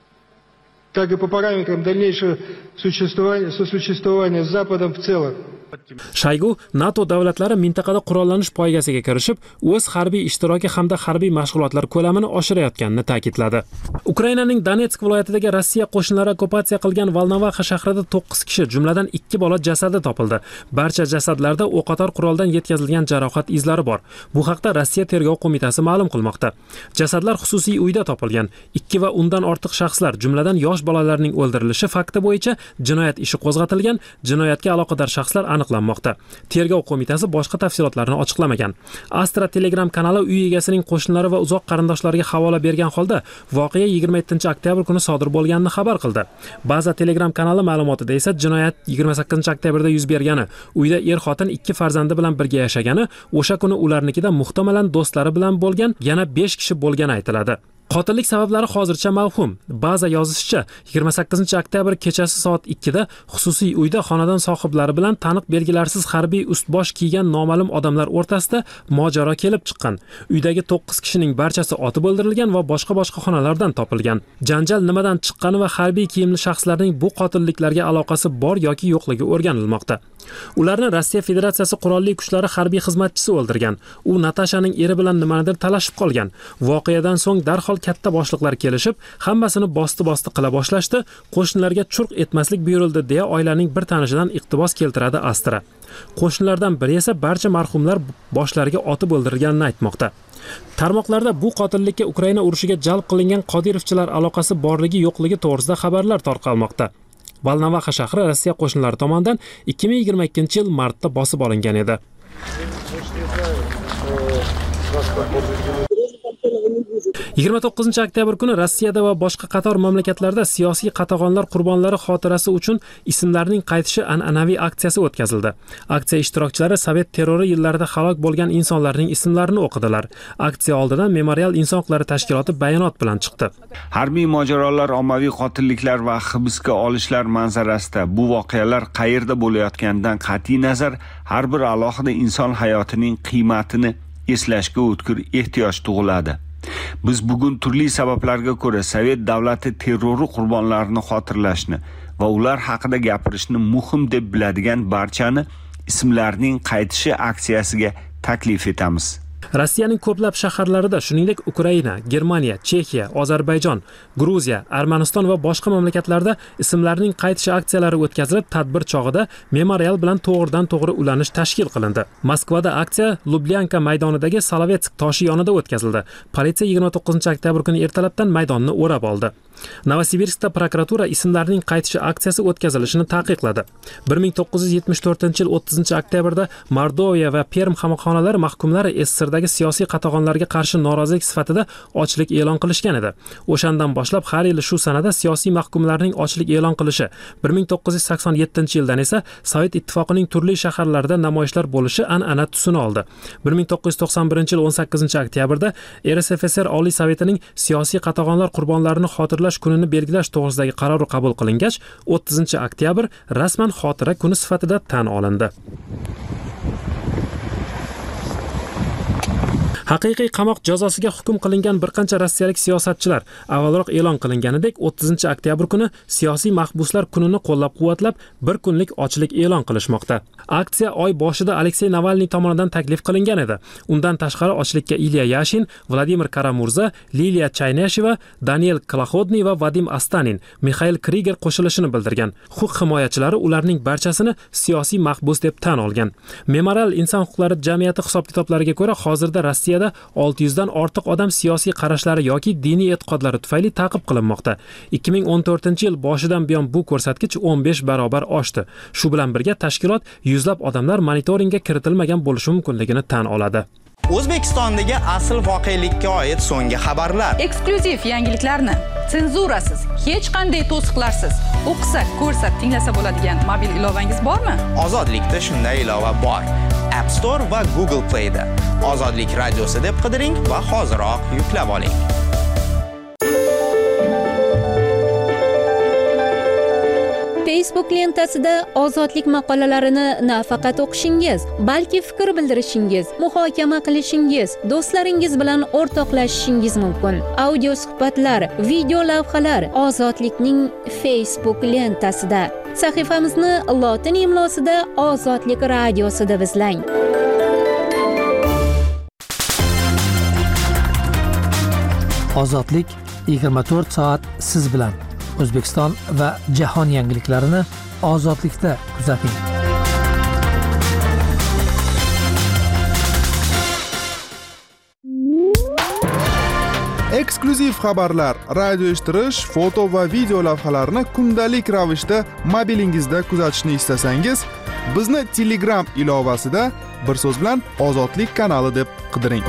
Так и по параметрам дальнейшего сосуществования с Западом в целом. Shaygu NATO davlatlari mintaqada qurollanish poygasiga kirishib, o'z harbiy ishtiroki hamda harbiy mashg'ulotlar ko'lamini oshirayotganini ta'kidladi. Ukrainaning Donetsk viloyatidagi Rossiya qo'shinlari okkupatsiya qilgan Volnovakha shahrida to'qqiz kishi, jumladan ikki bola jasadi topildi. Barcha jasadlarda o'qotar quroldan yetkazilgan jarohat izlari bor. Bu haqda Rossiya tergov qo'mitasi ma'lum qilmoqda. Jasadlar xususiy uyda topilgan. ikki va undan ortiq shaxslar, jumladan yosh bolalarning o'ldirilishi fakti bo'yicha jinoyat ishi qo'zg'atilgan, jinoyatga aloqador shaxslar aniqlanmoqda. Tergov qo'mitasi boshqa tafsilotlarni ochiqlamagan. Astra Telegram kanali uy egasining qo'shnilari va uzoq qarindoshlariga havola bergan holda voqea yigirma yettinchi oktyabr kuni sodir bo'lganini xabar qildi. Baza Telegram kanali ma'lumotida esa jinoyat yigirma sakkizinchi oktyabrda yuz bergani, uyda er-xotin ikki farzandi bilan birga yashagani, o'sha kuni ularnikida muhtamalan do'stlari bilan bo'lgan yana besh kishi bo'lgani aytiladi. Qotillik sabablari hozircha mavhum. Baza yozishicha, yigirma sakkizinchi oktyabr kechasi soat ikkida xususiy uyda xonadon sohiblari bilan taniq belgilarsiz harbiy ust-bosh kiygan noma'lum odamlar o'rtasida mojaro kelib chiqqan. Uydagi to'qqiz kishining barchasi otib o'ldirilgan va boshqa-boshqa xonalardan topilgan. Janjal nimadan chiqqani va harbiy kiyimli shaxslarning bu qotilliklarga aloqasi bor yoki yo'qligi o'rganilmoqda. Ularni Rossiya Federatsiyasi qurolli kuchlari harbiy xizmatchisi o'ldirgan. U Natashaning eri bilan nimanidir talashib qolgan. Voqeadan so'ng darhol katta boshliqlar kelishib, hammasini bosti-bosti qila boshlashdi. Qo'shnilarga churq etmaslik buyurildi deya oilaning bir tanishidan iqtibos keltiradi Astra. Qo'shnilardan biri esa barcha marhumlar boshlariga otib o'ldirilganini aytmoqda. Tarmoqlarda bu qotillikka Ukraina urushiga jalb qilingan Qodirovchilar aloqasi borligi yo'qligi to'g'risida xabarlar tarqalmoqda. Volnovakha shahri Rossiya qo'shinlari tomonidan ikki ming yigirma ikkinchi yil martda bosib olingan edi. yigirma to'qqizinchi oktyabr kuni Rossiyada va boshqa qator mamlakatlarda siyosiy qatag'onlar qurbonlari xotirasi uchun ismlarning qaytishi an'anaviy aksiyasi o'tkazildi. Aksiya ishtirokchilari Sovet terrori yillarida halok bo'lgan insonlarning ismlarini o'qidilar. Aksiya oldidan Memorial inson huquqlari tashkiloti bayonot bilan chiqdi. Harbiy mojarolar, ommaviy qotilliklar va hibsga olishlar manzarasida bu voqealar qayerda bo'layotganidan qat'iy nazar har bir alohida inson hayotining qiymatini eslashga o'tkir ehtiyoj tug'iladi. Biz bugun turli sabablarga ko'ra Sovet davlati terrori qurbonlarini xotirlashni va ular haqida gapirishni muhim deb biladigan barchani ismlarning qaytishi aksiyasiga taklif etamiz. Rossiyaning ko'plab shaharlarida, shuningdek Ukraina, Germaniya, Chexiya, Ozarbayjon, Gruziya, Armaniston va boshqa mamlakatlarda ismlarning qaytishi aksiyalari o'tkazilib, tadbir chog'ida memorial bilan to'g'ridan-to'g'ri ulanish tashkil qilindi. Moskvada aksiya Lubyanka maydonidagi Solovetsk toshi yonida o'tkazildi. Politsiya yigirma to'qqizinchi oktyabr kuni ertalabdan maydonni o'rab oldi. Novosibirskda prokuratura ismlarning qaytishi aksiyasi o'tkazilishini taqiqladi. bir ming to'qqiz yuz yetmish to'rtinchi yil o'ttizinchi oktyabrda Mordoviya va Perm qamoqxonalari mahkumlari S S Rdagi siyosiy qatag'onlarga qarshi norozilik sifatida ochlik e'lon qilishgan edi. O'shandan boshlab har yil shu sanada siyosiy mahkumlarning ochlik e'lon qilishi, bir ming to'qqiz yuz sakson yettinchi yildan esa Sovet ittifoqining turli shaharlarida namoyishlar bo'lishi an'ana tusini oldi. bir ming to'qqiz yuz to'qson birinchi yil o'n sakkizinchi oktyabrda R S F S R Oliy Sovetining siyosiy qatag'onlar qurbonlarini xotirlash kunini belgilash to'g'risidagi qarori qabul qilingach, o'ttizinchi oktyabr rasman xotira kuni sifatida tan olindi. Haqiqiy qamoq jazosiga hukm qilingan bir qancha rossiyalik siyosatchilar avvalroq e'lon qilinganidek o'ttizinchi oktyabr kuni siyosiy mahbuslar kunini qo'llab-quvvatlab bir kunlik ochlik e'lon qilishmoqda. Aksiya oy boshida Aleksey Navalniy tomonidan taklif qilingan edi. Undan tashqari ochlikka Ilya Yashin, Vladimir Karamurza, Liliya Chaynesheva, Daniel Klaxodniy va Vadim Astanin, Mikhail Kriger qo'shilishini bildirgan. Huquq himoyachilari ularning barchasini siyosiy mahbus deb tan olgan. Memorial inson huquqlari jamiyati hisob-kitoblariga ko'ra hozirda Rossiyada olti yuz dan ortiq odam siyosiy qarashlari yoki diniy e'tiqodlari tufayli ta'qib qilinmoqda. ikki ming o'n to'rtinchi yil boshidan buyon bu ko'rsatkich o'n besh barobar oshdi. Shu bilan birga tashkilot yuzlab odamlar monitoringga kiritilmagan bo'lishi mumkinligini tan oladi. O'zbekistondagi asl voqelikka oid so'nggi xabarlar, eksklyuziv yangiliklarni senzurasiz, hech qanday to'siqlarsiz o'qisa, ko'rsa, tinglasa bo'ladigan mobil ilovangiz bormi? Ozodlikda shunday ilova bor. App Store va Google Play da Ozodlik radiosi deb qidiring va hoziroq yuklab oling. Facebook lentasida ozodlik maqolalarini nafaqat o'qishingiz, balki fikr bildirishingiz, muhokama qilishingiz, do'stlaringiz bilan o'rtoqlashishingiz mumkin. Audio suhbatlar, video lavhalar ozodlikning Facebook lentasida. Sahifamizni lotin imlosida Ozodlik radiosi deb izlang. Ozodlik yigirma to'rt soat siz bilan. O'zbekiston va jahon yangiliklarini ozodlikda kuzating. Eksklyuziv xabarlar, radio eshittirish, foto va video lavhalarni kundalik ravishda mobilingizda kuzatishni istasangiz, bizni Telegram ilovasida bir so'z bilan Ozodlik kanali deb qidiring.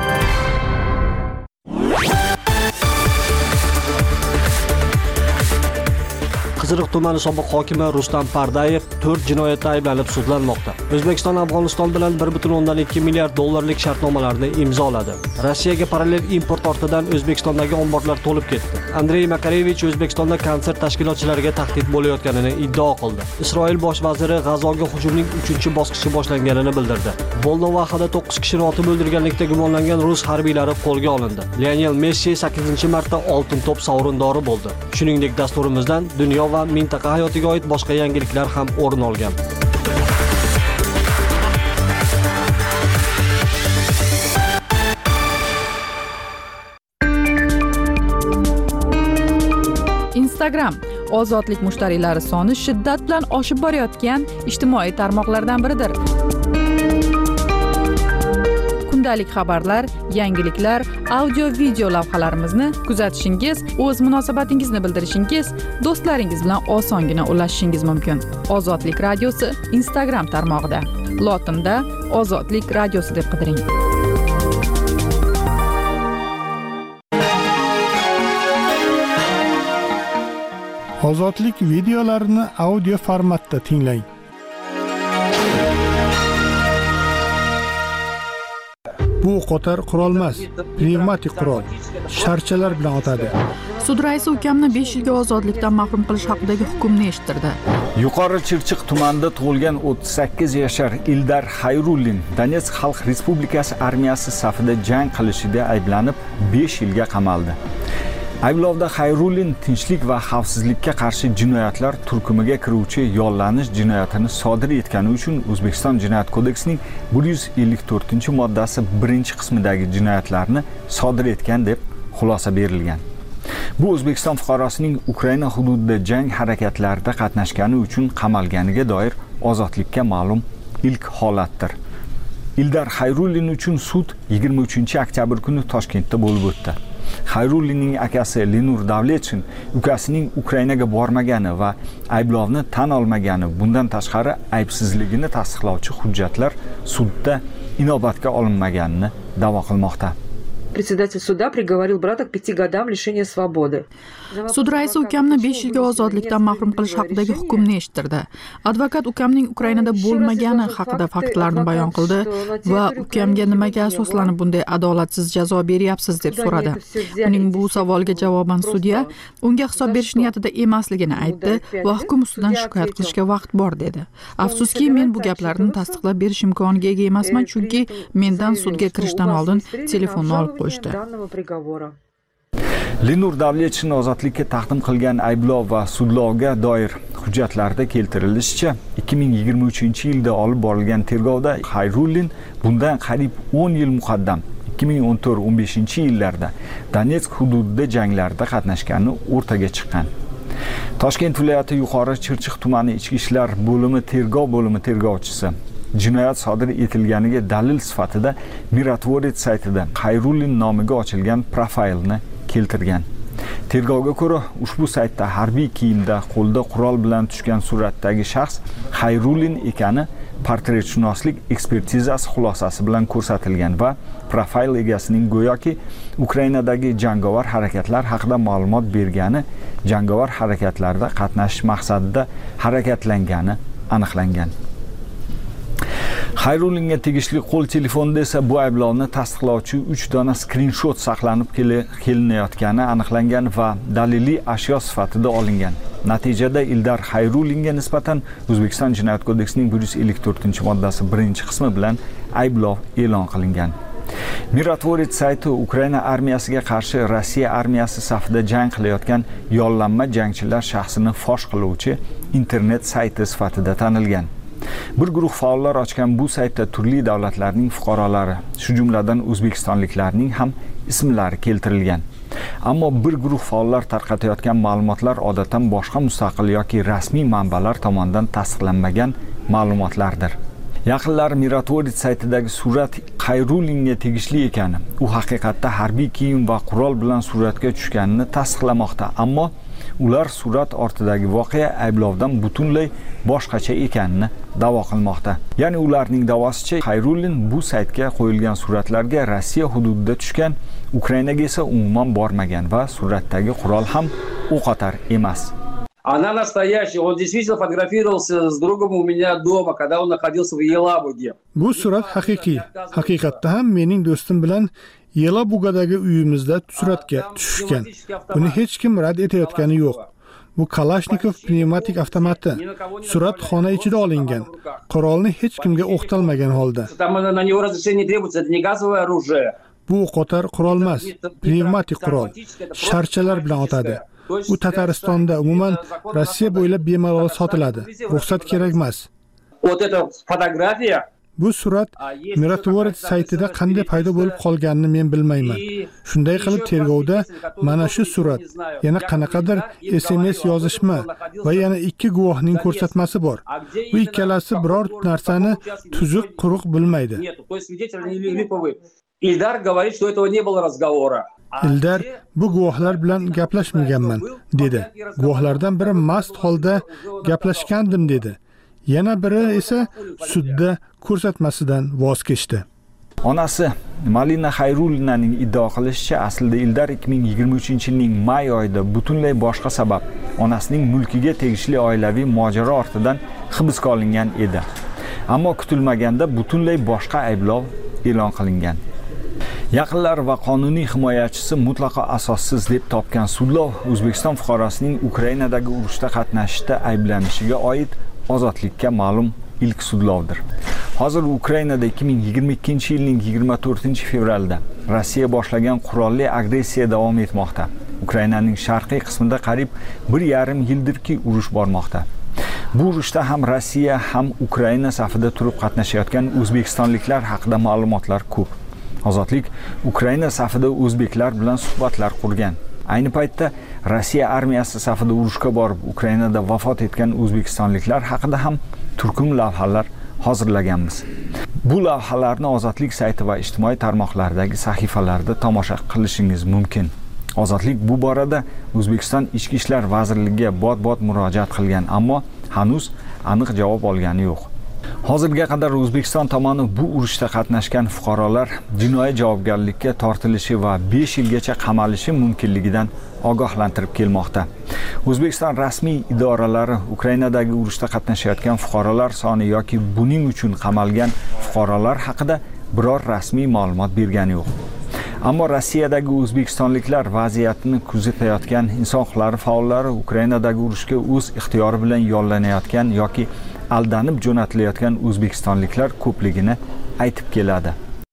Qiziriq tumani sobiq hokimi Rustam Pardayev to'rt jinoyatda ayblanib sudlanmoqda. O'zbekiston Afg'oniston bilan bir butun o'ndan ikki milliard dollarlik shartnomalarni imzoladi. Rossiyaga parallel import ortidan O'zbekistondagi omborlar to'lib ketdi. Andrey Makarevich O'zbekistonda konsert tashkilotchilariga tahdid bo'layotganini iddao qildi. Isroil bosh vaziri G'azoga hujumning uchinchi bosqichi boshlanganini bildirdi. Moldovada to'qqiz kishini otib o'ldirganlikda gumonlangan rus harbiylari qo'lga olindi. Lionel Messi sakkizinchi marta oltin to'p sovrindori bo'ldi. Shuningdek, dasturimizdan dunyo va mintaqa hayotiga oid boshqa yangiliklar ham o'rin olgan. Instagram ozodlik mushtariylari soni shiddat bilan oshib borayotgan ijtimoiy tarmoqlardan biridir. Kundalik xabarlar, yangiliklar, audio video lavhalarimizni kuzatishingiz, o'z munosabatingizni bildirishingiz, do'stlaringiz bilan osongina ulashishingiz mumkin. Ozodlik radiosi Instagram tarmog'ida. Lotinda Ozodlik radiosi deb qidiring. Ozodlik videolarini audio formatda tinglang. Bu qo'tar qurolmas, pnevmatik qurol, sharchalar bilan otadi. Sud raisi ukamni besh yilga ozodlikdan mahrum qilish haqidagi hukmni eshittirdi. Yuqori Chirchiq tumanida tug'ilgan o'ttiz sakkiz yashar Ildar Xayrulin Donetsk Xalq Respublikasi armiyasi safida jang qilishida ayblanib besh yilga qamaldi. Ayblovda Xayrulin tinchlik va xavfsizlikka qarshi jinoyatlar turkumiga kiruvchi yollanish jinoyatini sodir etgani uchun O'zbekiston Jinoyat kodeksining bir yuz ellik to'rtinchi moddasi birinchi qismidagi jinoyatlarni sodir etgan deb xulosa berilgan. Bu O'zbekiston fuqarosining Ukraina hududida jang harakatlarida qatnashgani uchun qamalganiga doir ozodlikka ma'lum ilk holatdir. Ildar Xayrulin uchun sud yigirma uchinchi oktyabr kuni Toshkentda bo'lib o'tdi. Xayrullinning akasi Lenur Davletchin ukasining Ukrainaga bormagani va ayblovni tan olmagani, bundan tashqari aybsizligini tasdiqlovchi hujjatlar sudda inobatga olinmaganini da'vo qilmoqda. Председатель суда приговорил брата к пяти годам лишения свободы. Sud raisi ukamni besh yilga ozodlikdan mahrum qilish haqidagi hukmni eshittirdi. Advokat ukamning Ukrainada bo'lmagani haqida faktlarni bayon qildi va ukamga nimaga asoslanib bunday adolatsiz jazo beryapsiz deb so'radi. Uning bu savoliga javoban sudya unga hisob berish niyatida emasligini aytdi va hukm ustidan shikoyat qilishga vaqt bor dedi. Afsuski, men bu gaplarni tasdiqlab berish imkoniga ega emasman, chunki mendan sudga kirishdan oldin telefonni olib qo'yishdi. Lenur Davletchin ozodlikka taqdim qilgan ayblov va sudlovga doir hujjatlarda keltirilishicha, ikki ming yigirma uchinchi yilda olib borilgan tergovda Xayrulin bundan qariyb o'n yil muqaddam ikki ming o'n to'rt o'n beshinchi yillarda Donetsk hududida janglarda qatnashgani o'rtaga chiqqan. Toshkent viloyati Yuqori Chirchiq tumani ichki ishlar bo'limi tergov bo'limi tergovchisi jinoyat sodir etilganiga dalil sifatida Miratvoret saytida Xayrulin nomiga ochilgan profaylni keltirgan. Tergovga ko'ra, ushbu saytda harbiy kiyimda, qo'lda qurol bilan tushgan suratdagi shaxs Xayrulin ekani portretshunoslik ekspertizasi xulosasi bilan ko'rsatilgan va profayl egasining go'yoki Ukrainadagi jangovar harakatlar haqida ma'lumot bergani, jangovar harakatlarda qatnashish maqsadida harakatlangani aniqlangan. Xayrulinga tegishli qo'l telefonida esa bu ayblovni tasdiqlovchi uch dona skrinshot saqlanib kelinayotgani aniqlangan va daliliy ashyo sifatida olingan. Natijada Ildar Xayrulinga nisbatan O'zbekiston Jinoyat kodeksining bir yuz ellik to'rtinchi moddasi birinchi qismi bilan ayblov e'lon qilingan. Mirotvorets sayti Ukraina armiyasiga qarshi Rossiya armiyasi safida jang qilayotgan yollanma jangchilar shaxsini fosh qiluvchi internet sayti sifatida tanilgan. Bir guruh faollar ochgan bu saytda turli davlatlarning fuqarolari, shu jumladan o'zbekistonliklarning ham ismlari keltirilgan. Ammo bir guruh faollar tarqatayotgan ma'lumotlar odatdan boshqa mustaqil yoki rasmiy manbalar tomonidan tasdiqlanmagan ma'lumotlardir. Yaqinlar Mirotvorets saytidagi surat Xayrulinga tegishli ekani, u haqiqatda harbiy kiyim va qurol bilan suratga tushganini tasdiqlamoqda, ammo ular surat ortidagi voqea ayblovdan butunlay boshqacha ekanini da'vo qilmoqda. Ya'ni ularning da'vosicha Xayrulin bu saytga qo'yilgan suratlarga Rossiya hududida tushgan, Ukrainaga esa umuman bormagan va suratdagi qurol ham o'qotar emas. Она настоящая. Он действительно фотографировался с другом у меня дома, когда он находился в Елабуге. Bu surat haqiqiy. Haqiqatda ham mening do'stim bilan Yelabugadagi uyimizda suratga tushgan. Buni hech kim rad etayotgani yo'q. Bu Kalashnikov pnevmatik avtomati. Surat xona ichida olingan. Qurolni hech kimga o'qtalmagan holda. Там на него разрешение требуется, это не газовое оружие. Bu o'qotar qurol emas, pnevmatik qurol. Sharchalar bilan otadi. U Tataristonda, umuman Rossiya bo'ylab bemalol sotiladi. Ruxsat kerak emas. Вот эта фотография. Bu surat Mirotvorets saytida qanday paydo bo'lib qolganini men bilmayman. Shunday qilib tergovda mana shu surat, yana qanaqadir S M S yozishma va yana ikki guvohning ko'rsatmasi bor. Bu ikkalasi biror narsani tuzuq quruq bilmaydi. Ildar говорит, что этого не было разговора. Ildar bu guvohlar bilan gaplashmaganman dedi. Guvohlardan biri mast holda gaplashgandim dedi. Yana biri esa sudda ko'rsatmasidan voz kechdi. Onasi Malina Xayrulinaning iddio qilishicha, aslida Ildar ikki ming yigirma uchinchi yilning may oyida butunlay boshqa sabab onasining mulkiga tegishli oilaviy mojaro ortidan hibsga olingan edi. Ammo kutilmaganda butunlay boshqa ayblov e'lon qilingan. Yaqinlar va qonuniy himoyachisi mutlaqo asossiz deb topgan sudlov O'zbekiston fuqarosining Ukrainadagi urushda qatnashishda ayblanishiga oid ozodlikka ma'lum ilk sudlovdir. Hozir Ukrainada ikki ming yigirma ikkinchi yilning yigirma to'rtinchi fevralda Rossiya boshlagan qurolli agressiya davom etmoqda. Ukrainaning sharqiy qismida qariyb bir yarim yildirki urush bormoqda. Bu urushda ham Rossiya ham Ukraina safida turib qatnashayotgan o'zbekistonliklar haqida ma'lumotlar ko'p. Ozodlik Ukraina safida o'zbeklar bilan suhbatlar qurgan. Ayni paytda Rossiya armiyasi safida urushga borib, Ukrainada vafot etgan o'zbekistonliklar haqida ham turkum lavhalar hozirlaganmiz. Bu lavhalarni Ozodlik sayti va ijtimoiy tarmoqlardagi sahifalarda tomosha qilishingiz mumkin. Ozodlik bu borada O'zbekiston Ichki ishlar vazirligiga bot-bot murojaat qilgan, ammo hanuz aniq javob olgani yo'q. Hozirga qadar O'zbekiston tomoni bu urushda qatnashgan fuqarolar jinoiy javobgarlikka tortilishi va besh yilgacha qamalishi mumkinligidan ogohlantirib kelmoqda. O'zbekiston rasmiy idoralari Ukrainadagi urushda qatnashayotgan fuqarolar soni yoki buning uchun qamalgan fuqarolar haqida biror rasmiy ma'lumot bergani yo'q. Ammo Rossiyadagi o'zbekistonliklar vaziyatni kuzatayotgan inson huquqlari faollari Ukrainadagi urushga o'z ixtiyori bilan yollanayotgan yoki aldanib jo'natilayotgan o'zbekistonliklar ko'pligini aytib keladi.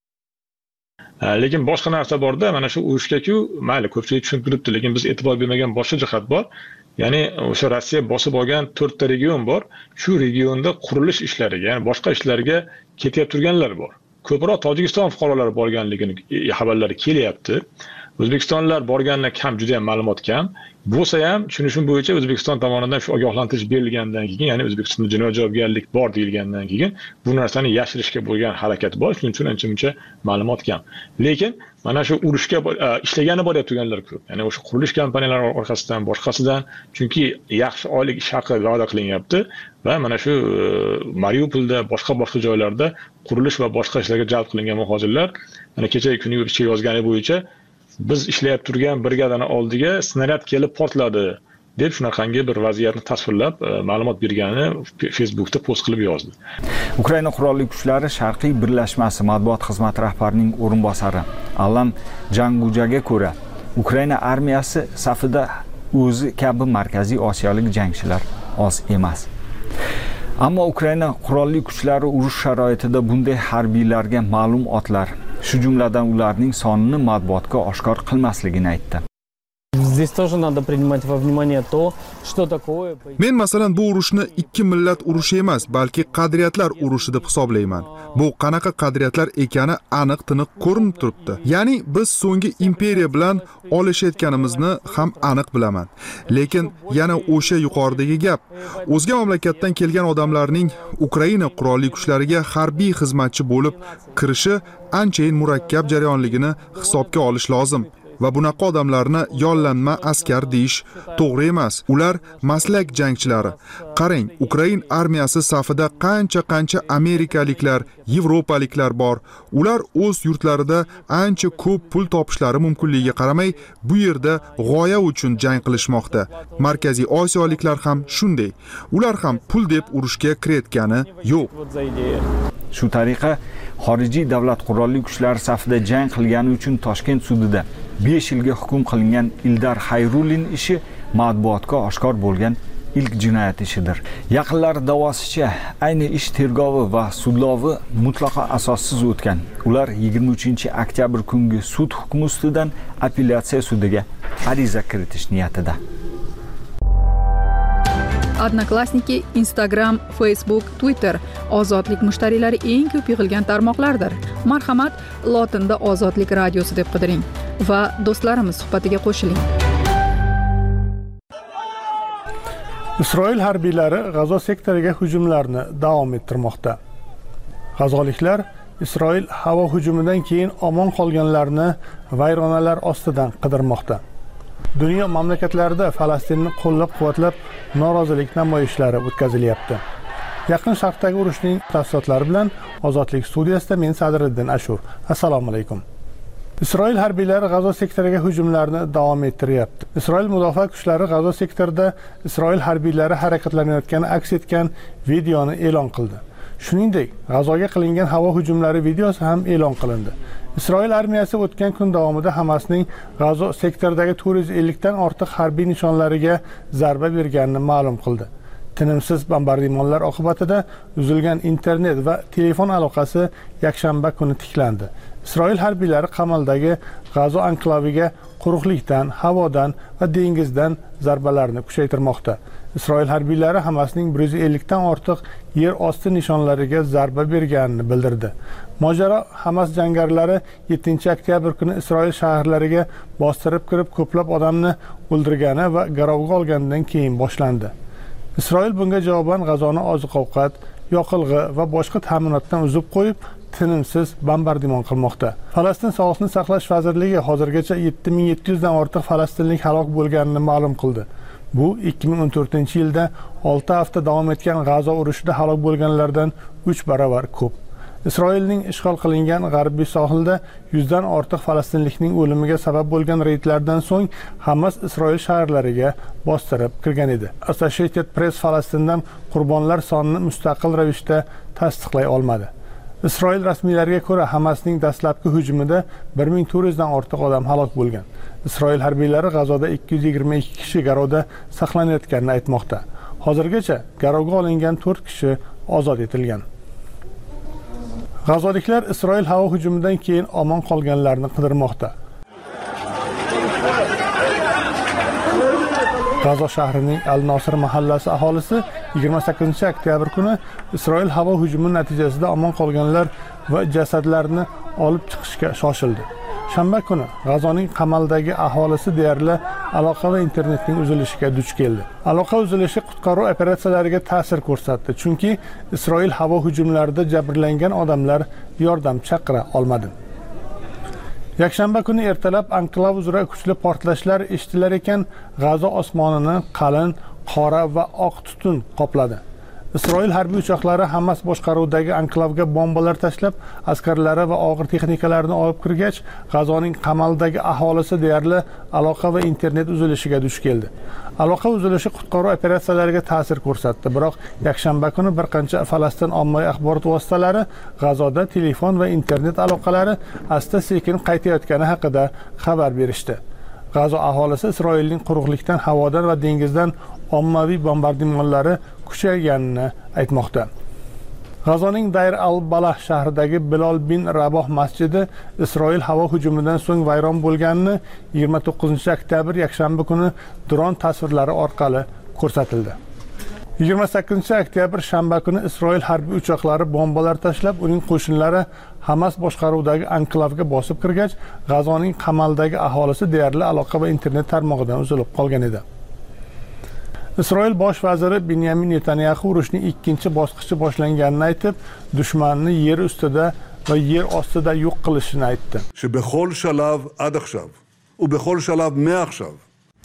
Lekin boshqa narsa borda, mana shu urushga-ku, mayli ko'pchilik tushunib turibdi, lekin biz e'tibor bermagan boshqa jihat bor. Ya'ni o'sha Rossiya bosib olgan to'rtta region bor. Shu regionda qurilish ishlariga, ya'ni boshqa ishlarga ketib turganlar bor. Ko'proq Tojikiston fuqarolari borganligini xabarlari kelyapti. O'zbekistonlar borganidan kam, juda ham ma'lumot kam. Bo'lsa ham, tushunishim bo'yicha O'zbekiston tomonidan shu ogohlantirish berilgandan keyin, ya'ni O'zbekistonda jinoiy javobgarlik bor deyilgandan keyin bu narsani yashirishga bo'lgan harakat bor. Shuning uchun ancha-muncha ma'lumot kam. Lekin mana shu urushga ishlagani borib turganlar ko'p. Ya'ni o'sha qurilish kompaniyalari orqasidan, boshqasidan, chunki yaxshi oylik ish haqi va'da qilinyapti va mana shu Mariupolda, boshqa-boshqa joylarda qurilish va boshqa ishlarga jalb qilingan muhojirlar, mana kecha kuni ichki yozgani bo'yicha biz ishlayib turgan brigadani oldiga snaryad kelib portladi deb shunaqangi bir vaziyatni tasvirlab ma'lumot bergani Facebookda post qilib yozdi. Ukraina qurolli kuchlari Sharqiy birlashmasi matbuot xizmati rahbarining o'rinbosari Alan Jangujaga ko'ra, Ukraina armiyasi safida o'zi kabi markaziy osiyolik jangchilar oz emas. Ammo Ukraina qurolli kuchlari urush sharoitida bunday harbiylarga ma'lum otlar, shu jumladan ularning sonini matbuotga oshkor qilmasligini aytdi. Здесь тоже надо принимать во внимание то, что такое. Men masalan bu urushni ikki millat urushi emas, balki qadriyatlar urushi deb hisoblayman. Bu qanaqa qadriyatlar ekani aniq tiniq ko'rinib turibdi. Ya'ni biz so'nggi imperiya bilan olishayotganimizni ham aniq bilaman. Lekin yana o'sha yuqoridagi gap, o'zga mamlakatdan kelgan odamlarning Ukraina qurolli kuchlariga harbiy xizmatchi bo'lib kirishi anchayin murakkab jarayonligini hisobga olish lozim. Va bunaqa odamlarni yollanma askar deyish to'g'ri emas. Ular maslak jangchilari. Qarang, Ukrain armiyasi safida qancha-qancha amerikaliklar, yevropaliklar bor. Ular o'z yurtlarida ancha ko'p pul topishlari mumkinligiga qaramay, bu yerda g'oya uchun jang qilishmoqda. Markaziy Osiyoliklar ham shunday. Ular ham pul deb urushga kirayotgani yo'q. Shu tariqa xorijiy davlat qurolli kuchlari safida jang qilgani uchun Toshkent sudida besh yilga hukm qilingan Ildar Xayrulin ishi matbuotga oshkor bo'lgan ilk jinoyat ishidir. Yaqinlari da'vosicha ayni ish tergovi va sudlovi mutlaqo asossiz o'tgan. Ular yigirma uchinchi oktyabr kungi sud hukmi ustidan apellyatsiya sudiga ariza kiritish niyatida. Odnoklassniki, Instagram, Facebook, Twitter ozodlik mushtariylari eng ko'p yig'ilgan tarmoqlardir. Marhamat, lotinda Ozodlik radiosi deb qidiring va do'stlarimiz suhbatiga qo'shiling. Isroil harbiylari G'azo sektoriga hujumlarni davom ettirmoqda. G'azoliklar Isroil havo hujumidan keyin omon qolganlarni vayronalar ostidan qidirmoqda. Dunyo mamlakatlarida Falastinni qo'llab-quvvatlab norozilik namoyishlari o'tkazilyapti. Yaqin Sharqdagi urushning tafsilotlari bilan Ozodlik studiyasida men Sadriddin Ashur. Assalomu alaykum. Isroil harbiylari G'azo sektoriga hujumlarni davom ettiryapti. Isroil mudofaa kuchlari G'azo sektorida Isroil harbiylari harakatlanayotgani aks etgan videoni e'lon qildi. Shuningdek, G'azoga qilingan havo hujumlari videosi ham e'lon qilindi. Isroil armiyasi o'tgan kun davomida Hamasning G'azo sektoridagi to'rt yuz ellik dan ortiq harbiy nishonlariga zarba berganini ma'lum qildi. Tinimsiz bombardimonlar oqibatida uzilgan internet va telefon aloqasi yakshanba kuni tiklandi. Isroil harbiylari qamaldagi G'azo anklaviga quruqlikdan, havodan va dengizdan zarbalarni kuchaytirmoqda. Isroil harbiylari Hamasning bir yuz ellik dan ortiq yer osti nishonlariga zarba berganini bildirdi. Mojaro Hamas jangarilari yettinchi oktyabr kuni Isroil shaharlariga bostirib kirib ko'plab odamni o'ldirgani va garovga olganidan keyin boshlandi. Isroil bunga javoban G'azoni oziq-ovqat, yoqilg'i va boshqa ta'minotdan uzib qo'yib, tinimsiz bombardimon qilmoqda. Falastin Sog'liqni saqlash vazirligi hozirgacha yetti ming yetti yuz dan ortiq falastinlik halok bo'lganini ma'lum qildi. Bu ikki ming o'n to'rtinchi yilda olti hafta davom etgan G'azo urushida halok bo'lganlardan uch barobar ko'p. Isroilning ishg'ol qilingan g'arbiy sohilda yuzdan ortiq falastinlikning o'limiga sabab bo'lgan reydlardan so'ng Hamas Isroil shaharlariga bostirib kirgan edi. Associated Press Falastindan qurbonlar sonini mustaqil ravishda tasdiqlay olmadi. Isroil rasmiylariga ko'ra, Hamasning dastlabki hujumida bir ming to'rt yuz dan ortiq odam halok bo'lgan. Isroil harbiylari G'azoda ikki yuz yigirma ikki kishi garovda saqlanayotganini aytmoqda. Hozirgacha garovga olingan to'rt kishi ozod etilgan. G'azoliklar Isroil havo hujumidan keyin omon qolganlarni qidirmoqda. G'azo shahrining Al-Nosir mahallasi aholisi yigirma sakkizinchi oktyabr kuni Isroil havo hujumi natijasida omon qolganlar va jasadlarni olib chiqishga shoshildi. Shanba kuni G'azoning qamaldagi aholisi deyarli aloqa va internetning uzilishiga duch keldi. Aloqa uzilishi qutqaruv operatsiyalariga ta'sir ko'rsatdi, chunki Isroil havo hujumlarida jabrlangan odamlar yordam chaqira olmadi. Yakshanba kuni ertalab anklav uzra kuchli portlashlar eshitilar ekan, G'azo osmonini qalin qora va oq tutun qopladi. Isroil harbiy uchoqlari Hamas boshqaruvidagi anklavga bombalar tashlab, askarlari va og'ir texnikalarni olib kirgach, G'azoning qamaldagi aholisi deyarli aloqa va internet uzilishiga duch keldi. Aloqa uzilishi qutqaruv operatsiyalariga ta'sir ko'rsatdi, biroq yakshanba kuni bir qancha Falastin ommaviy axborot vositalari G'azoda telefon va internet aloqalari asta-sekin qaytayotgani haqida xabar berishdi. G'azo aholisi Isroilning quruqlikdan, havodan va dengizdan ommaviy bombardimonlari kuchayganini aytmoqda. G'azoning Dayr al-Balah shahridagi Bilol bin Raboh masjidi Isroil havo hujumidan so'ng vayron bo'lganini yigirma to'qqizinchi oktyabr yakshanba kuni dron tasvirlari orqali ko'rsatildi. yigirma sakkizinchi oktyabr shanba kuni Isroil harbiy uchoqlari bombalar tashlab, uning qo'shinlari Hamas boshqaruvidagi anklavga bosib kirgach, G'azoning qamaldagi aholisi deyarli aloqa va internet tarmog'idan uzilib qolgan edi. Isroil bosh vaziri Benyamin Netanyahu urushning ikkinchi bosqichi boshlanganini aytib, dushmanni yer ustida va yer ostida yo'q qilishini aytdi. שבכל שלב עד עכשיו ובכל שלב מעכשיו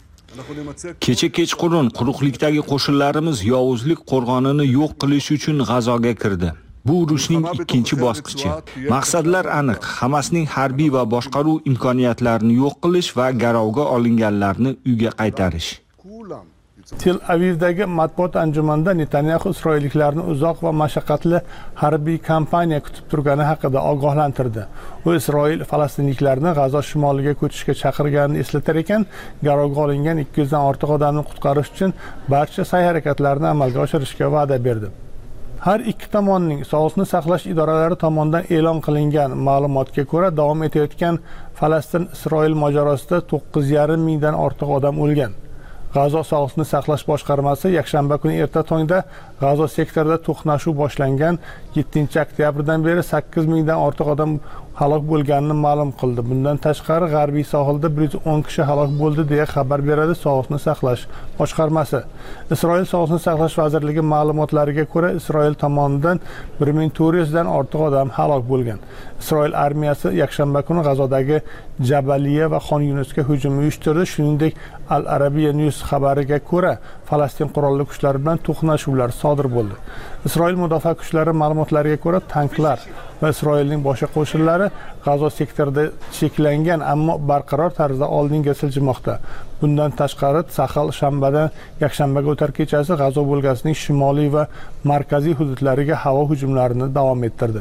Kecha kechqurun quruqlikdagi qo'shinlarimiz yovuzlik qo'rg'onini yo'q qilish uchun G'azoga kirdi. Bu urushning ikkinchi bosqichi. Maqsadlar aniq: Hamasning harbiy va boshqaruv imkoniyatlarini yo'q qilish va garovga olinganlarni uyga qaytarish. Tel Avivdagi matbuot anjumanida Netanyahu isroilliklarni uzoq va mashaqqatli harbiy kampaniya kutib turgani haqida ogohlantirdi. U Isroil falastinliklarni G'azo shimoliga ko'chishga chaqirganini eslatar ekan, garovga olingan ikki yuz dan ortiq odamni qutqarish uchun barcha sa'y-harakatlarni amalga oshirishga va'da berdi. Har ikki tomonning sog'liqni saqlash idoralari tomonidan e'lon qilingan ma'lumotga ko'ra, davom etayotgan Falastin-Isroil mojarosida to'qqiz yarim mingdan ortiq odam o'lgan. G'azo sog'liqni saqlash boshqarmasi yakshanba kuni erta tongda G'azo sektorida to'qnashuv boshlangan yettinchi oktyabrdan beri sakkiz mingdan ortiq odam halok bo'lganini ma'lum qildi. Bundan tashqari g'arbiy sohilda bir yuz o'n kishi halok bo'ldi deya xabar beradi sog'liqni saqlash boshqarmasi. Isroil sog'liqni saqlash vazirligi ma'lumotlariga ko'ra, Isroil tomonidan bir ming to'rt yuz dan ortiq odam halok bo'lgan. Isroil armiyasi yakshanba kuni G'azodagi Jabaliya va Xon Yunusga hujum uyushtirdi. Shuningdek, Al Arabiya News xabariga ko'ra, Falastin qurolli kuchlari bilan to'qnashuvlar sodir bo'ldi. Isroil mudofaa kuchlari ma'lumotlariga ko'ra, tanklar va Isroilning boshqa qo'shinlari G'azo sektorida cheklangan, ammo barqaror tarzda oldinga siljimoqda. Bundan tashqari, Sahal shanbadan yakshanbaga o'tar kechasi G'azo bo'lgasining shimoliy va markaziy hududlariga havo hujumlarini davom ettirdi.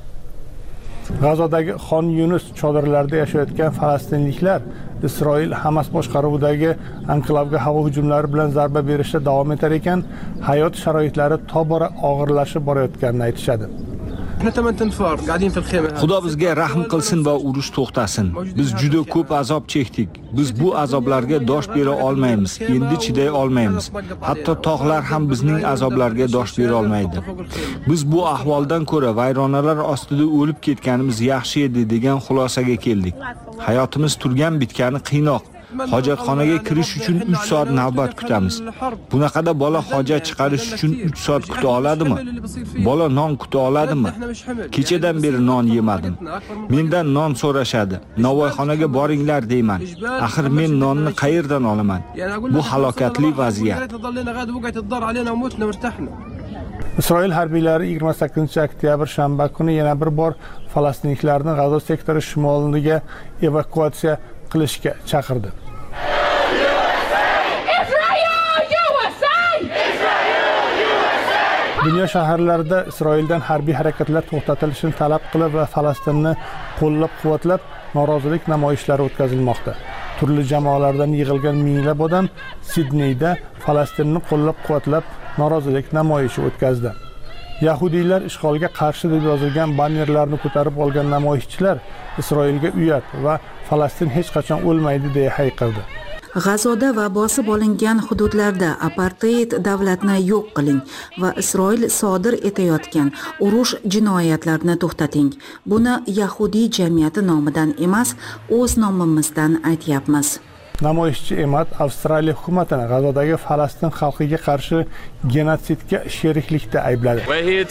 G'azodagi Xon Yunus chodirlarida yashayotgan falastinliklar Isroil Hamas boshqaruvidagi anklavga havo hujumlari bilan zarba berishda davom etar ekan, hayot sharoitlari tobora og'irlashib borayotganini aytishadi. Xudo bizga rahm qilsin va urush to'xtasin. Biz juda ko'p azob chekdik. Biz bu azoblarga dosh bera olmaymiz. Endi chiday olmaymiz. Hatto tog'lar ham bizning azoblarga dosh bera olmaydi. Biz bu ahvoldan ko'ra vayronalar ostida o'lib ketganimiz yaxshi edi degan xulosaga keldik. Hayotimiz turgan bitgani qiynoq. Hojatxonaga kirish uchun uch soat navbat kutamiz. Bunaqada bola hojat chiqarish uchun uch soat kuta oladimi? Bola non kuta oladimi? Kechadan beri non yemadim. Mendan non so'rashadi. Navoiyxonaga boringlar deyman. Axir men nonni qayerdan olaman? Bu halokatli vaziyat. Isroil harbiylari yigirma sakkizinchi oktyabr shanba kuni yana bir bor falastinliklarni G'azo sektori shimoliga evakuatsiya qilishga chaqirdi. Dunyo shaharlarida Isroildan harbiy harakatlar to'xtatilishini talab qilib va Falastinni qo'llab-quvvatlab norozilik namoyishlari o'tkazilmoqda. Turli jamoalardan yig'ilgan minglab odam Sidneyda Falastinni qo'llab-quvvatlab norozilik namoyishi o'tkazdi. Yahudiylar ishg'olga qarshi deb yozilgan bannerlarni ko'tarib olgan namoyishchilar Isroilga uyat va Falastin hech qachon o'lmaydi deya hayqirdi. G'azoda va bosib olingan hududlarda apartheid davlatni yo'q qiling va Isroil sodir etayotgan urush jinoyatlarini to'xtating. Buni Yahudiy jamiyati nomidan emas, o'z nomimizdan aytyapmiz. Namoyishchi Emat Avstraliya hukumatini G'azodagi Falastin xalqiga qarshi genotsidga sheriklikda aybladi.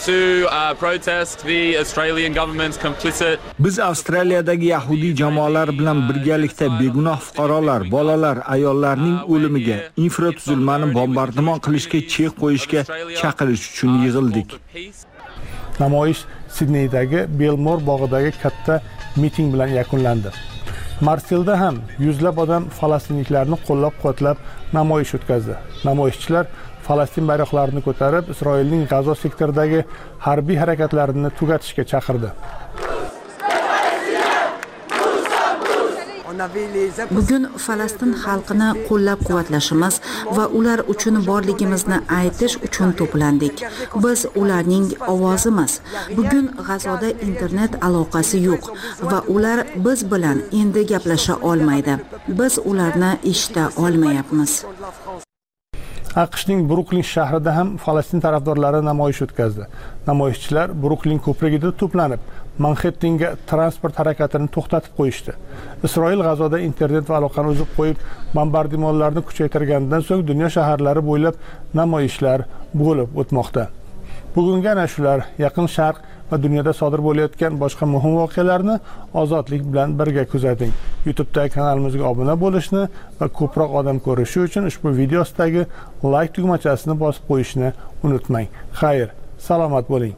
Biz Avstraliyadagi yahudiy jamoalar bilan birgalikda begunoh fuqarolar, bolalar, ayollarning o'limiga, infratuzilmani bombardimon qilishga chek qo'yishga chaqirish uchun yig'ildik. Namoyish Sidneydagi Belmor bog'idagi katta miting bilan yakunlandi. Marselda ham yuzlab odam falastinliklarni qo'llab-quvvatlab namoyish o'tkazdi. Namoyishchilar Falastin bayroqlarini ko'tarib, Isroilning G'azo sektoridagi harbiy harakatlarini tugatishga chaqirdi. Bugun Falastin xalqini qo'llab-quvvatlashimiz va ular uchun borligimizni aytish uchun to'plandik. Biz ularning ovozimiz. Bugun G'azoda internet aloqasi yo'q va ular biz bilan endi gaplasha olmaydi. Biz ularni eshita olmayapmiz. AQShning Bruklin shahrida ham Falastin tarafdorlari namoyish o'tkazdi. Namoyishchilar Bruklin ko'prigida to'planib, Manhattenga transport harakatini to'xtatib qo'yishdi. Isroil G'azoda internet va aloqani uzib qo'yib, bombardimonlarni kuchaytirgandan so'ng dunyo shaharlari bo'ylab namoyishlar bo'lib o'tmoqda. Bugungi ana shular Yaqin Sharq va dunyoda sodir bo'layotgan boshqa muhim voqealarni ozodlik bilan birga kuzating. YouTube'dagi kanalimizga obuna bo'lishni va ko'proq odam ko'rishi uchun ushbu video ostidagi like tugmachasini bosib qo'yishni unutmang. Xayr, salomat bo'ling.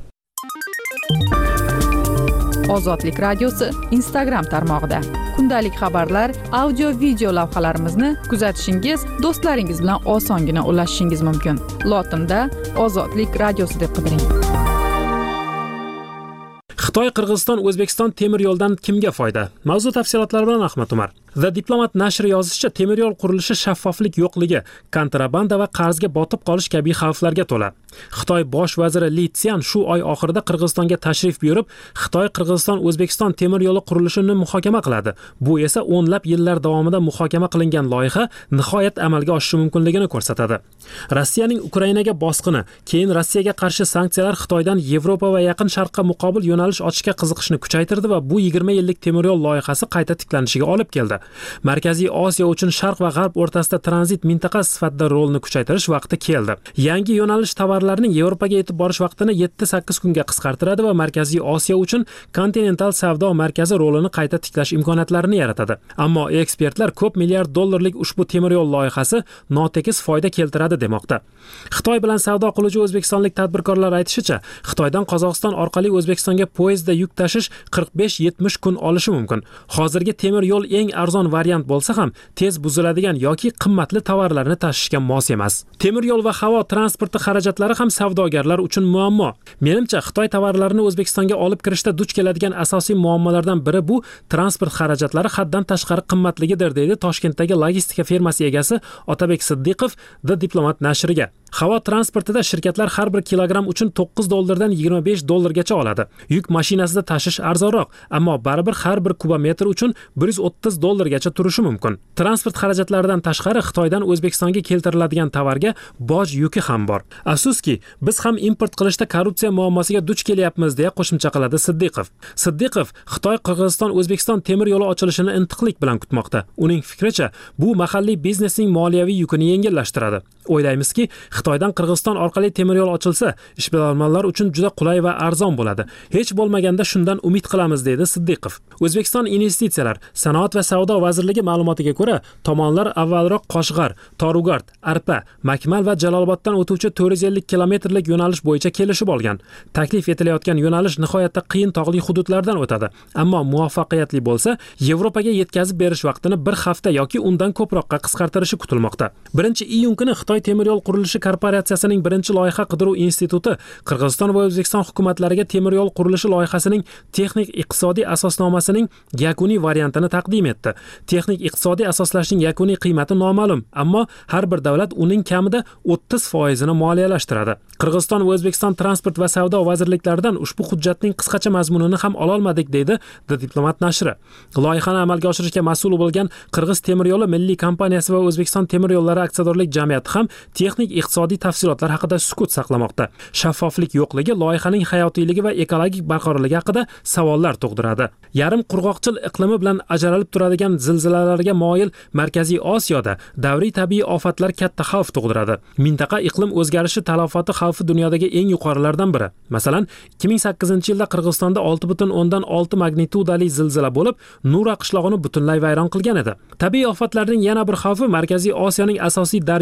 Ozodlik radiosi Instagram tarmog'ida kundalik xabarlar, audio video lavhalarimizni kuzatishingiz, do'stlaringiz bilan osongina ulashishingiz mumkin. Lotinda Ozodlik radiosi deb qidiring. Xitoy, Qirg'iziston, O'zbekiston temir yo'ldan kimga foyda? Mavzu tafsilotlari bilan Ahmad Umar. The Diplomat nashri yozishicha, temir yo'l qurilishi shaffoflik yo'qligi, kontrabanda va qarzga botib qolish kabi xavflarga to'la. Xitoy bosh vaziri Li Tsian shu oy oxirida Qirg'izistonga tashrif buyurib, Xitoy, Qirg'iziston, O'zbekiston temir yo'li qurilishini muhokama qiladi. Bu esa o'nlab yillar davomida muhokama qilingan loyiha nihoyat amalga oshishi mumkinligini ko'rsatadi. Rossiyaning Ukrainaga bosqini, keyin Rossiyaga qarshi sanksiyalar Xitoydan Yevropa va Yaqin Sharqqa muqobil yo'nalish ochishga qiziqishni kuchaytirdi va bu yigirma yillik temir yo'l loyihasi qayta tiklanishiga olib keldi. Markaziy Osiyo uchun Sharq va G'arb o'rtasida tranzit mintaqa sifatida rolni kuchaytirish vaqti keldi. Yangi yo'nalish tovarlarning Yevropaga yetib borish vaqtini yetti sakkiz kunga qisqartiradi va Markaziy Osiyo uchun kontinental savdo markazi rolini qayta tiklash imkoniyatlarini yaratadi. Ammo ekspertlar ko'p milliard dollarlik ushbu temir yo'l loyihasi notekis foyda keltiradi demoqda. Xitoy bilan savdo qiluvchi o'zbekistonlik tadbirkorlar aytishicha, Xitoydan Qozog'iston orqali O'zbekistonga poyezdda yuk tashish qirq besh yetmish kun olishi mumkin. Hozirgi temir yo'l eng arzon variant bo'lsa ham, tez buziladigan yoki qimmatli tovarlarni tashishga mos emas. Temir yo'l va havo transporti xarajatlari ham savdogarlar uchun muammo. Menimcha, Xitoy tovarlarini O'zbekistonga olib kirishda duch keladigan asosiy muammolardan biri bu transport xarajatlari haddan tashqari qimmatligidir, deydi Toshkentdagi logistika firmasi egasi Otabek Siddiqov The Diplomat nashriga. Havo transportida shirkatlar har bir kilogramm uchun to'qqiz dollardan yigirma besh dollargacha oladi. Yuk mashinasida tashish arzonroq, ammo baribir har bir kubometr uchun bir yuz o'ttiz dollargacha turishi mumkin. Transport xarajatlaridan tashqari Xitoydan O'zbekistonga keltiriladigan tovarga boj yuki ham bor. Afsuski, biz ham import qilishda korrupsiya muammosiga duch kelyapmiz, deya qo'shimcha qiladi Siddiqov. Siddiqov Xitoy, Qirg'iziston, O'zbekiston temir yo'li ochilishini intiqlik bilan kutmoqda. Uning fikricha, bu mahalliy biznesning moliyaviy yukini yengillashtiradi. O'ylaymizki, Xitoydan Qirg'iziston orqali temir yo'l ochilsa, ishbilarmonlar uchun juda qulay va arzon bo'ladi. Hech bo'lmaganda shundan umid qilamiz, dedi Siddiqov. O'zbekiston investitsiyalar, sanoat va savdo vazirligi ma'lumotiga ko'ra, tomonlar avvalroq Qoshg'ar, Torugard, Arpa, Makmal va Jaloloboddan o'tuvchi to'rt yuz ellik kilometrlik yo'nalish bo'yicha kelishib olgan. Taklif etilayotgan yo'nalish nihoyatda qiyin tog'li hududlardan o'tadi. Ammo muvaffaqiyatli bo'lsa, Yevropaga yetkazib berish vaqtini bir hafta yoki undan ko'proqqa qisqartirishi kutilmoqda. birinchi iyun kuni Xitoy temir yo'l qurilishi korporatsiyasining birinchi loyiha qidiruv instituti Qirg'iziston va O'zbekiston hukumatlariga temir yo'l qurilishi loyihasining texnik iqtisodiy asosnomasining yakuniy variantini taqdim etdi. Texnik iqtisodiy asoslashning yakuniy qiymati noma'lum, ammo har bir davlat uning kamida o'ttiz foizini moliyalashtiradi. Qirg'iziston va O'zbekiston transport va savdo vazirliklaridan ushbu hujjatning qisqacha mazmunini ham ola olmadik, deydi The Diplomat nashri. Loyihani amalga oshirishga mas'ul bo'lgan Qirg'iz temir yo'li milliy kompaniyasi va O'zbekiston temir yo'llari aksiyadorlik jamiyati ham texnik iqtisodiy tafsilotlar haqida sukut saqlamoqda. Shaffoflik yo'qligi loyihaning hayotiyligi va ekologik barqarorligi haqida savollar tug'diradi. Yarim qurg'oqchil iqlimi bilan ajralib turadigan zilzilalarga moyil Markaziy Osiyoda davriy tabiiy ofatlar katta xavf tug'diradi. Mintaqa iqlim o'zgarishi talafoti xavfi dunyodagi eng yuqorilardan biri. Masalan, ikki ming sakkizinchi yilda Qirg'izistonda olti butun o'ndan olti magnitudali zilzila bo'lib, Nura qishlog'ini butunlay vayron qilgan edi. Tabiiy ofatlarning yana bir xavfi Markaziy Osiyoning asosiy daryolari,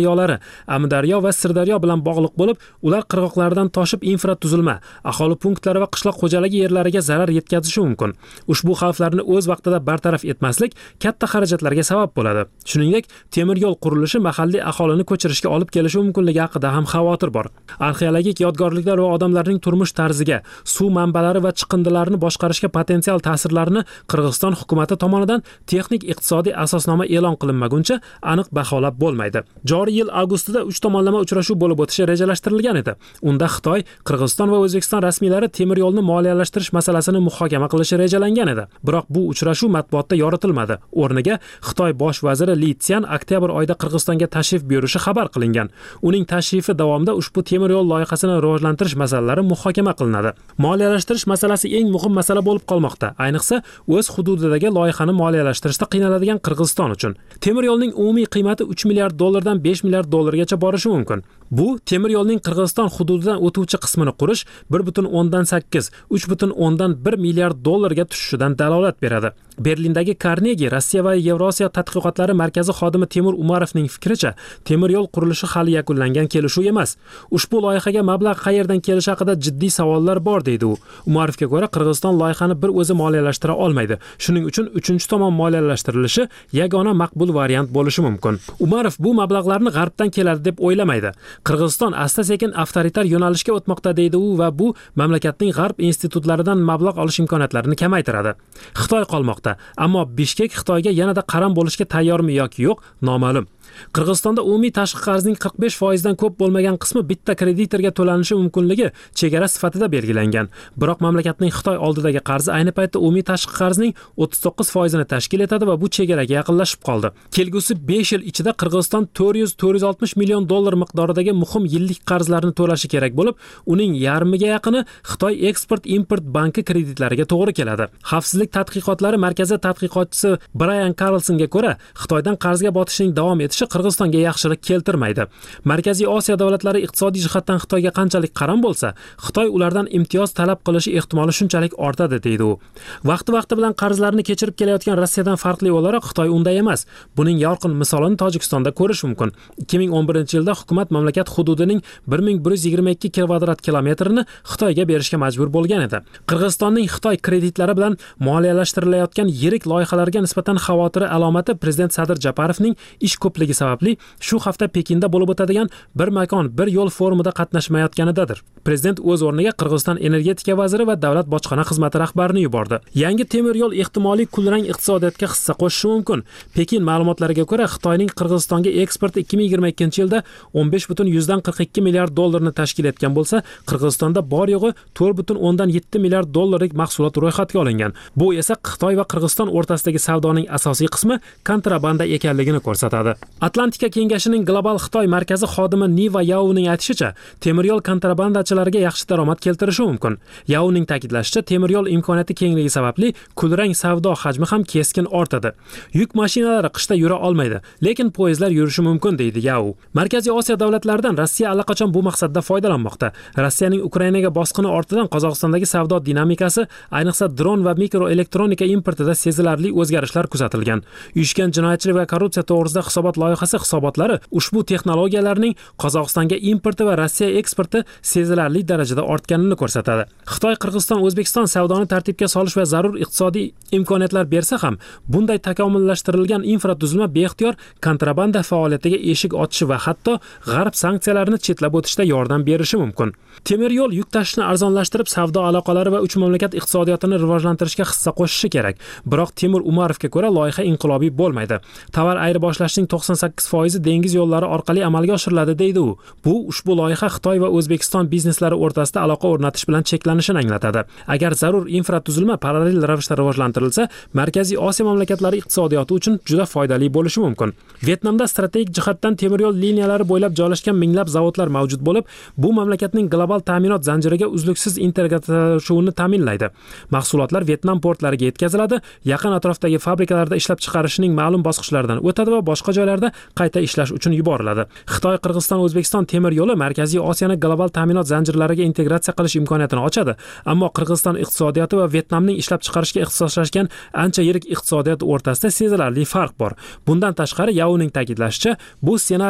Amudaryo va Sirdaryo bilan bog'liq bo'lib, ular qirg'oqlardan toshib infratuzilma, aholi punktlari va qishloq xo'jaligi yerlariga zarar yetkazishi mumkin. Ushbu xavflarni o'z vaqtida bartaraf etmaslik katta xarajatlarga sabab bo'ladi. Shuningdek, temir yo'l qurilishi mahalliy aholini ko'chirishga olib kelishi mumkinligi haqida ham xavotir bor. Arxeologik yodgorliklar va odamlarning turmush tarziga, suv manbalari va chiqindilarni boshqarishga potensial ta'sirlarini Qirg'iziston hukumati tomonidan texnik iqtisodiy asosnoma e'lon qilinmaguncha aniq baholab bo'lmaydi. Joriy yil avgustida uch tomonlama uchrashuv bo'lib o'tishi rejalashtirilgan edi. Unda Xitoy, Qirg'iziston va O'zbekiston rasmiylari temir yo'lni moliyalashtirish masalasini muhokama qilishi rejalangan edi. Biroq bu uchrashuv matbuotda yoritilmadi. O'rniga Xitoy bosh vaziri Li Tsian oktyabr oyida Qirg'izistonga tashrif buyurishi xabar qilingan. Uning tashrifi davomida ushbu temir yo'l loyihasini rivojlantirish masalalari muhokama qilinadi. Moliyalashtirish masalasi eng muhim masala bo'lib qolmoqda. Ayniqsa, o'z hududidagi loyihani moliyalashtirishda qiynaladigan Qirg'iziston uchun. Temir yo'lning umumiy qiymati uch milliard dollardan besh milliard dollargacha borishi mumkin. Bu temir yo'lning Qirg'iziston hududidan o'tuvchi qismini qurish bir butun o'ndan sakkiz, uch butun o'ndan bir milliard dollarga tushishidan dalolat beradi. Berlindagi Carnegie Rossiya va Yevrosiyo tadqiqotlari markazi xodimi Temur Umarovning fikricha, temir yo'l qurilishi hali yakunlangan kelishuv emas. Ushbu loyihaga mablag' qayerdan kelishi haqida jiddiy savollar bor deydi u. Umarovga ko'ra, Qirg'iziston loyihani bir o'zi moliyalashtira olmaydi. Shuning uchun uchinchi tomon moliyalashtirilishi yagona maqbul variant bo'lishi mumkin. Umarov bu mablag'larni g'arbdan keladi deb o'ylamaydi. Qirg'iziston asta-sekin avtoritar yo'nalishga o'tmoqda deydi u va bu mamlakatning g'arb institutlaridan mablag' olish imkoniyatlarini kamaytiradi. Xitoy qolmoqda, ammo Bishkek Xitoyga yanada qaram bo'lishga tayyormi yoki yo'q, noma'lum. Qirg'izistonda umumiy tashqi qarzning qirq besh foiz dan ko'p bo'lmagan qismi bitta kreditorga to'lanishi mumkinligi chegara sifatida belgilangan. Biroq mamlakatning Xitoy oldidagi qarzi ayni paytda umumiy tashqi qarzning o'ttiz to'qqiz foizini tashkil etadi va bu chegaraga yaqinlashib qoldi. Kelgusi besh yil ichida Qirg'iziston to'rt yuz to'rt yuz oltmish million dollar miqdoridagi muhim yillik qarzlarni to'lashi kerak bo'lib, uning yarmiga yaqini Xitoy eksport-import banki kreditlariga to'g'ri keladi. Xavfsizlik tadqiqotlari markazi tadqiqotchisi Brian Carlsonga ko'ra, Xitoydan qarzga botishning davom etishi Qirg'izistonga yaxshilik keltirmaydi. Markaziy Osiyo davlatlari iqtisodiy jihatdan Xitoyga qanchalik qaram bo'lsa, Xitoy ulardan imtiyoz talab qilishi ehtimoli shunchalik ortadi deydi u. Vaqti-vaqti bilan qarzlarni kechirib kelayotgan Rossiyadan farqli o'laroq Xitoy unday emas. Buning yorqin misolini Tojikistonda ko'rish mumkin. ikki ming o'n birinchi yilda hukumat mamlakat hududining bir ming bir yuz yigirma ikki kvadrat kilometrini Xitoyga berishga majbur bo'lgan edi. Qirg'izistonning Xitoy kreditlari bilan moliyalashtirilayotgan yirik loyihalarga nisbatan xavotiri alomati prezident Sadir Japarovning ish ko'pligi sababli shu hafta Pekinda bo'lib o'tadigan bir makon bir yo'l forumida qatnashmayotganidadir. Prezident o'z o'rniga Qirg'iziston energetika vaziri va davlat bojxona xizmati rahbarini yubordi. Yangi temir yo'l ehtimoliy kulrang iqtisodiyotga hissa qo'shishi mumkin. Pekin ma'lumotlariga ko'ra, Xitoyning Qirg'izistonga eksporti ikki ming yigirma ikkinchi yilda o'n besh butun yuzdan qirq ikki milliard dollarni tashkil etgan bo'lsa, Qirg'izistonda bor yo'g'i to'rt butun o'ndan yetti milliard dollarlik mahsulot ro'yxatga olingan. Bu esa Xitoy va Qirg'iziston o'rtasidagi savdoning asosiy qismi kontrabanda ekanligini ko'rsatadi. Atlantika kengashining global Xitoy markazi xodimi Niva Yaoning aytishicha, temir yo'l kontrabandachilariga yaxshi daromad keltirishi mumkin. Yaoning ta'kidlashicha, temir yo'l imkoniyati kengligi sababli kulrang savdo hajmi ham keskin ortadi. Yuk mashinalari qishda yura olmaydi, lekin poyezdlar yurishi mumkin deydi Yao. Markaziy Osiyo davlatlaridan Rossiya allaqachon bu maqsadda foydalanmoqda. Rossiyaning Ukrainaga bosqini ortidan Qozog'istondagi savdo dinamikasi, ayniqsa dron va mikroelektronika importida sezilarli o'zgarishlar kuzatilgan. Uyushgan jinoyatchilik va korrupsiya to'g'risida hisobot loyihasi hisobotlari ushbu texnologiyalarning Qozog'istonga importi va Rossiya eksporti sezilarli darajada ortganini ko'rsatadi. Xitoy, Qirg'iziston, O'zbekiston savdoni tartibga solish va zarur iqtisodiy imkoniyatlar bersa ham, bunday takomillashtirilgan infratuzilma beixtiyor kontrabanda faoliyatiga eshik ochishi va hatto g'arb sanksiyalarini chetlab o'tishda yordam berishi mumkin. Temir yo'l yuk tashishni arzonlashtirib, savdo aloqalari va uch mamlakat iqtisodiyotini rivojlantirishga hissa qo'shishi kerak. Biroq Temur Umarovga ko'ra, loyiha inqilobiy bo'lmaydi. Tovar ayirboshlashning to'qson sakkiz foizi dengiz yo'llari orqali amalga oshiriladi deydi u. Bu ushbu loyiha Xitoy va O'zbekiston bizneslari o'rtasida aloqa o'rnatish bilan cheklanishini anglatadi. Agar zarur infratuzilma parallel ravishda rivojlantirilsa, Markaziy Osiyo mamlakatlari iqtisodiyoti uchun juda foydali bo'lishi mumkin. Vyetnamda strategik jihatdan temir yo'l liniyalari bo'ylab joylashgan minglab zavodlar mavjud bo'lib, bu mamlakatning global ta'minot zanjiriga uzluksiz integratsiyalashuvini ta'minlaydi. Mahsulotlar Vyetnam portlariga yetkaziladi, yaqin atrofdagi fabrikalarda ishlab chiqarishning ma'lum bosqichlaridan o'tadi va boshqa joylarda qayta ishlash uchun yuboriladi. Xitoy, Qirg'iziston, O'zbekiston temir yo'li Markaziy Osiyoni global ta'minot zanjirlariga integratsiya qilish imkoniyatini ochadi, ammo Qirg'iziston iqtisodiyoti va Vyetnamning ishlab chiqarishga ixtisoslashgan ancha yirik iqtisodiyot o'rtasida sezilarli farq bor. Bundan tashqari, Yaoning ta'kidlashicha, bu ssenariy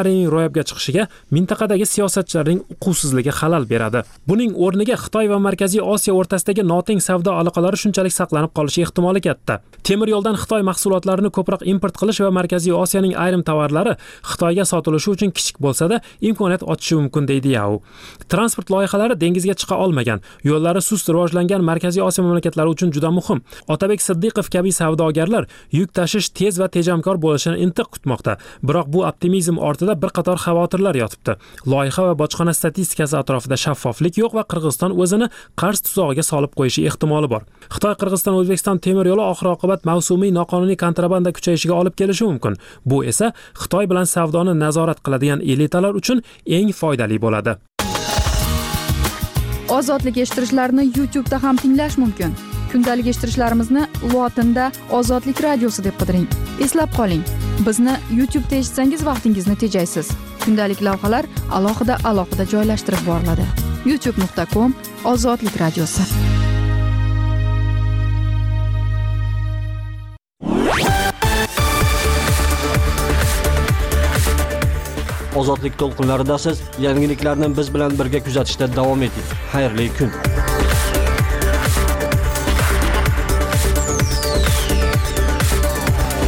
ssenariyning ro'yobga chiqishiga mintaqadagi siyosatchilarning uquvsizligi xalal beradi. Buning o'rniga Xitoy va Markaziy Osiyo o'rtasidagi noteng savdo aloqalari shunchalik saqlanib qolishi ehtimoli katta. Temir yo'ldan Xitoy mahsulotlarini ko'proq import qilish va Markaziy Osiyoning ayrim tovarlari Xitoyga sotilishi uchun kichik bo'lsa-da, imkoniyat ochishi mumkin deydi Yao. Transport loyihalari dengizga chiqa olmagan, yo'llari sust rivojlangan Markaziy Osiyo mamlakatlari uchun juda muhim. Otabek Siddiqov kabi savdogarlar yuk tashish tez va tejamkor bo'lishini intiq kutmoqda. Biroq bu optimizm ortida bir qator xavotirlar yotibdi. Loyiha va bojxona statistikasi atrofida shaffoflik yo'q va Qirg'iziston o'zini qarz tuzog'iga solib qo'yishi ehtimoli bor. Xitoy Qirg'iziston O'zbekiston temir yo'li oxir-oqibat mavsumiy noqonuniy kontrabanda kuchayishiga olib kelishi mumkin. Bu esa Xitoy bilan savdoni nazorat qiladigan elitalar uchun eng foydali bo'ladi. Ozodlik eshittirishlarni YouTube da ham tinglash mumkin. Kundalik eshittirishlarimizni lotinda Ozodlik radiosi deb qidiring. Eslab qoling, bizni YouTube da eshitsangiz vaqtingizni tejaysiz. Kundalik lavhalar alohida alohida joylashtirib boriladi. youtube nuqta com Ozodlik radiosi. Ozodlik to'lqinlarida siz yangiliklarni biz bilan birga kuzatishda davom eting. Xayrli kun.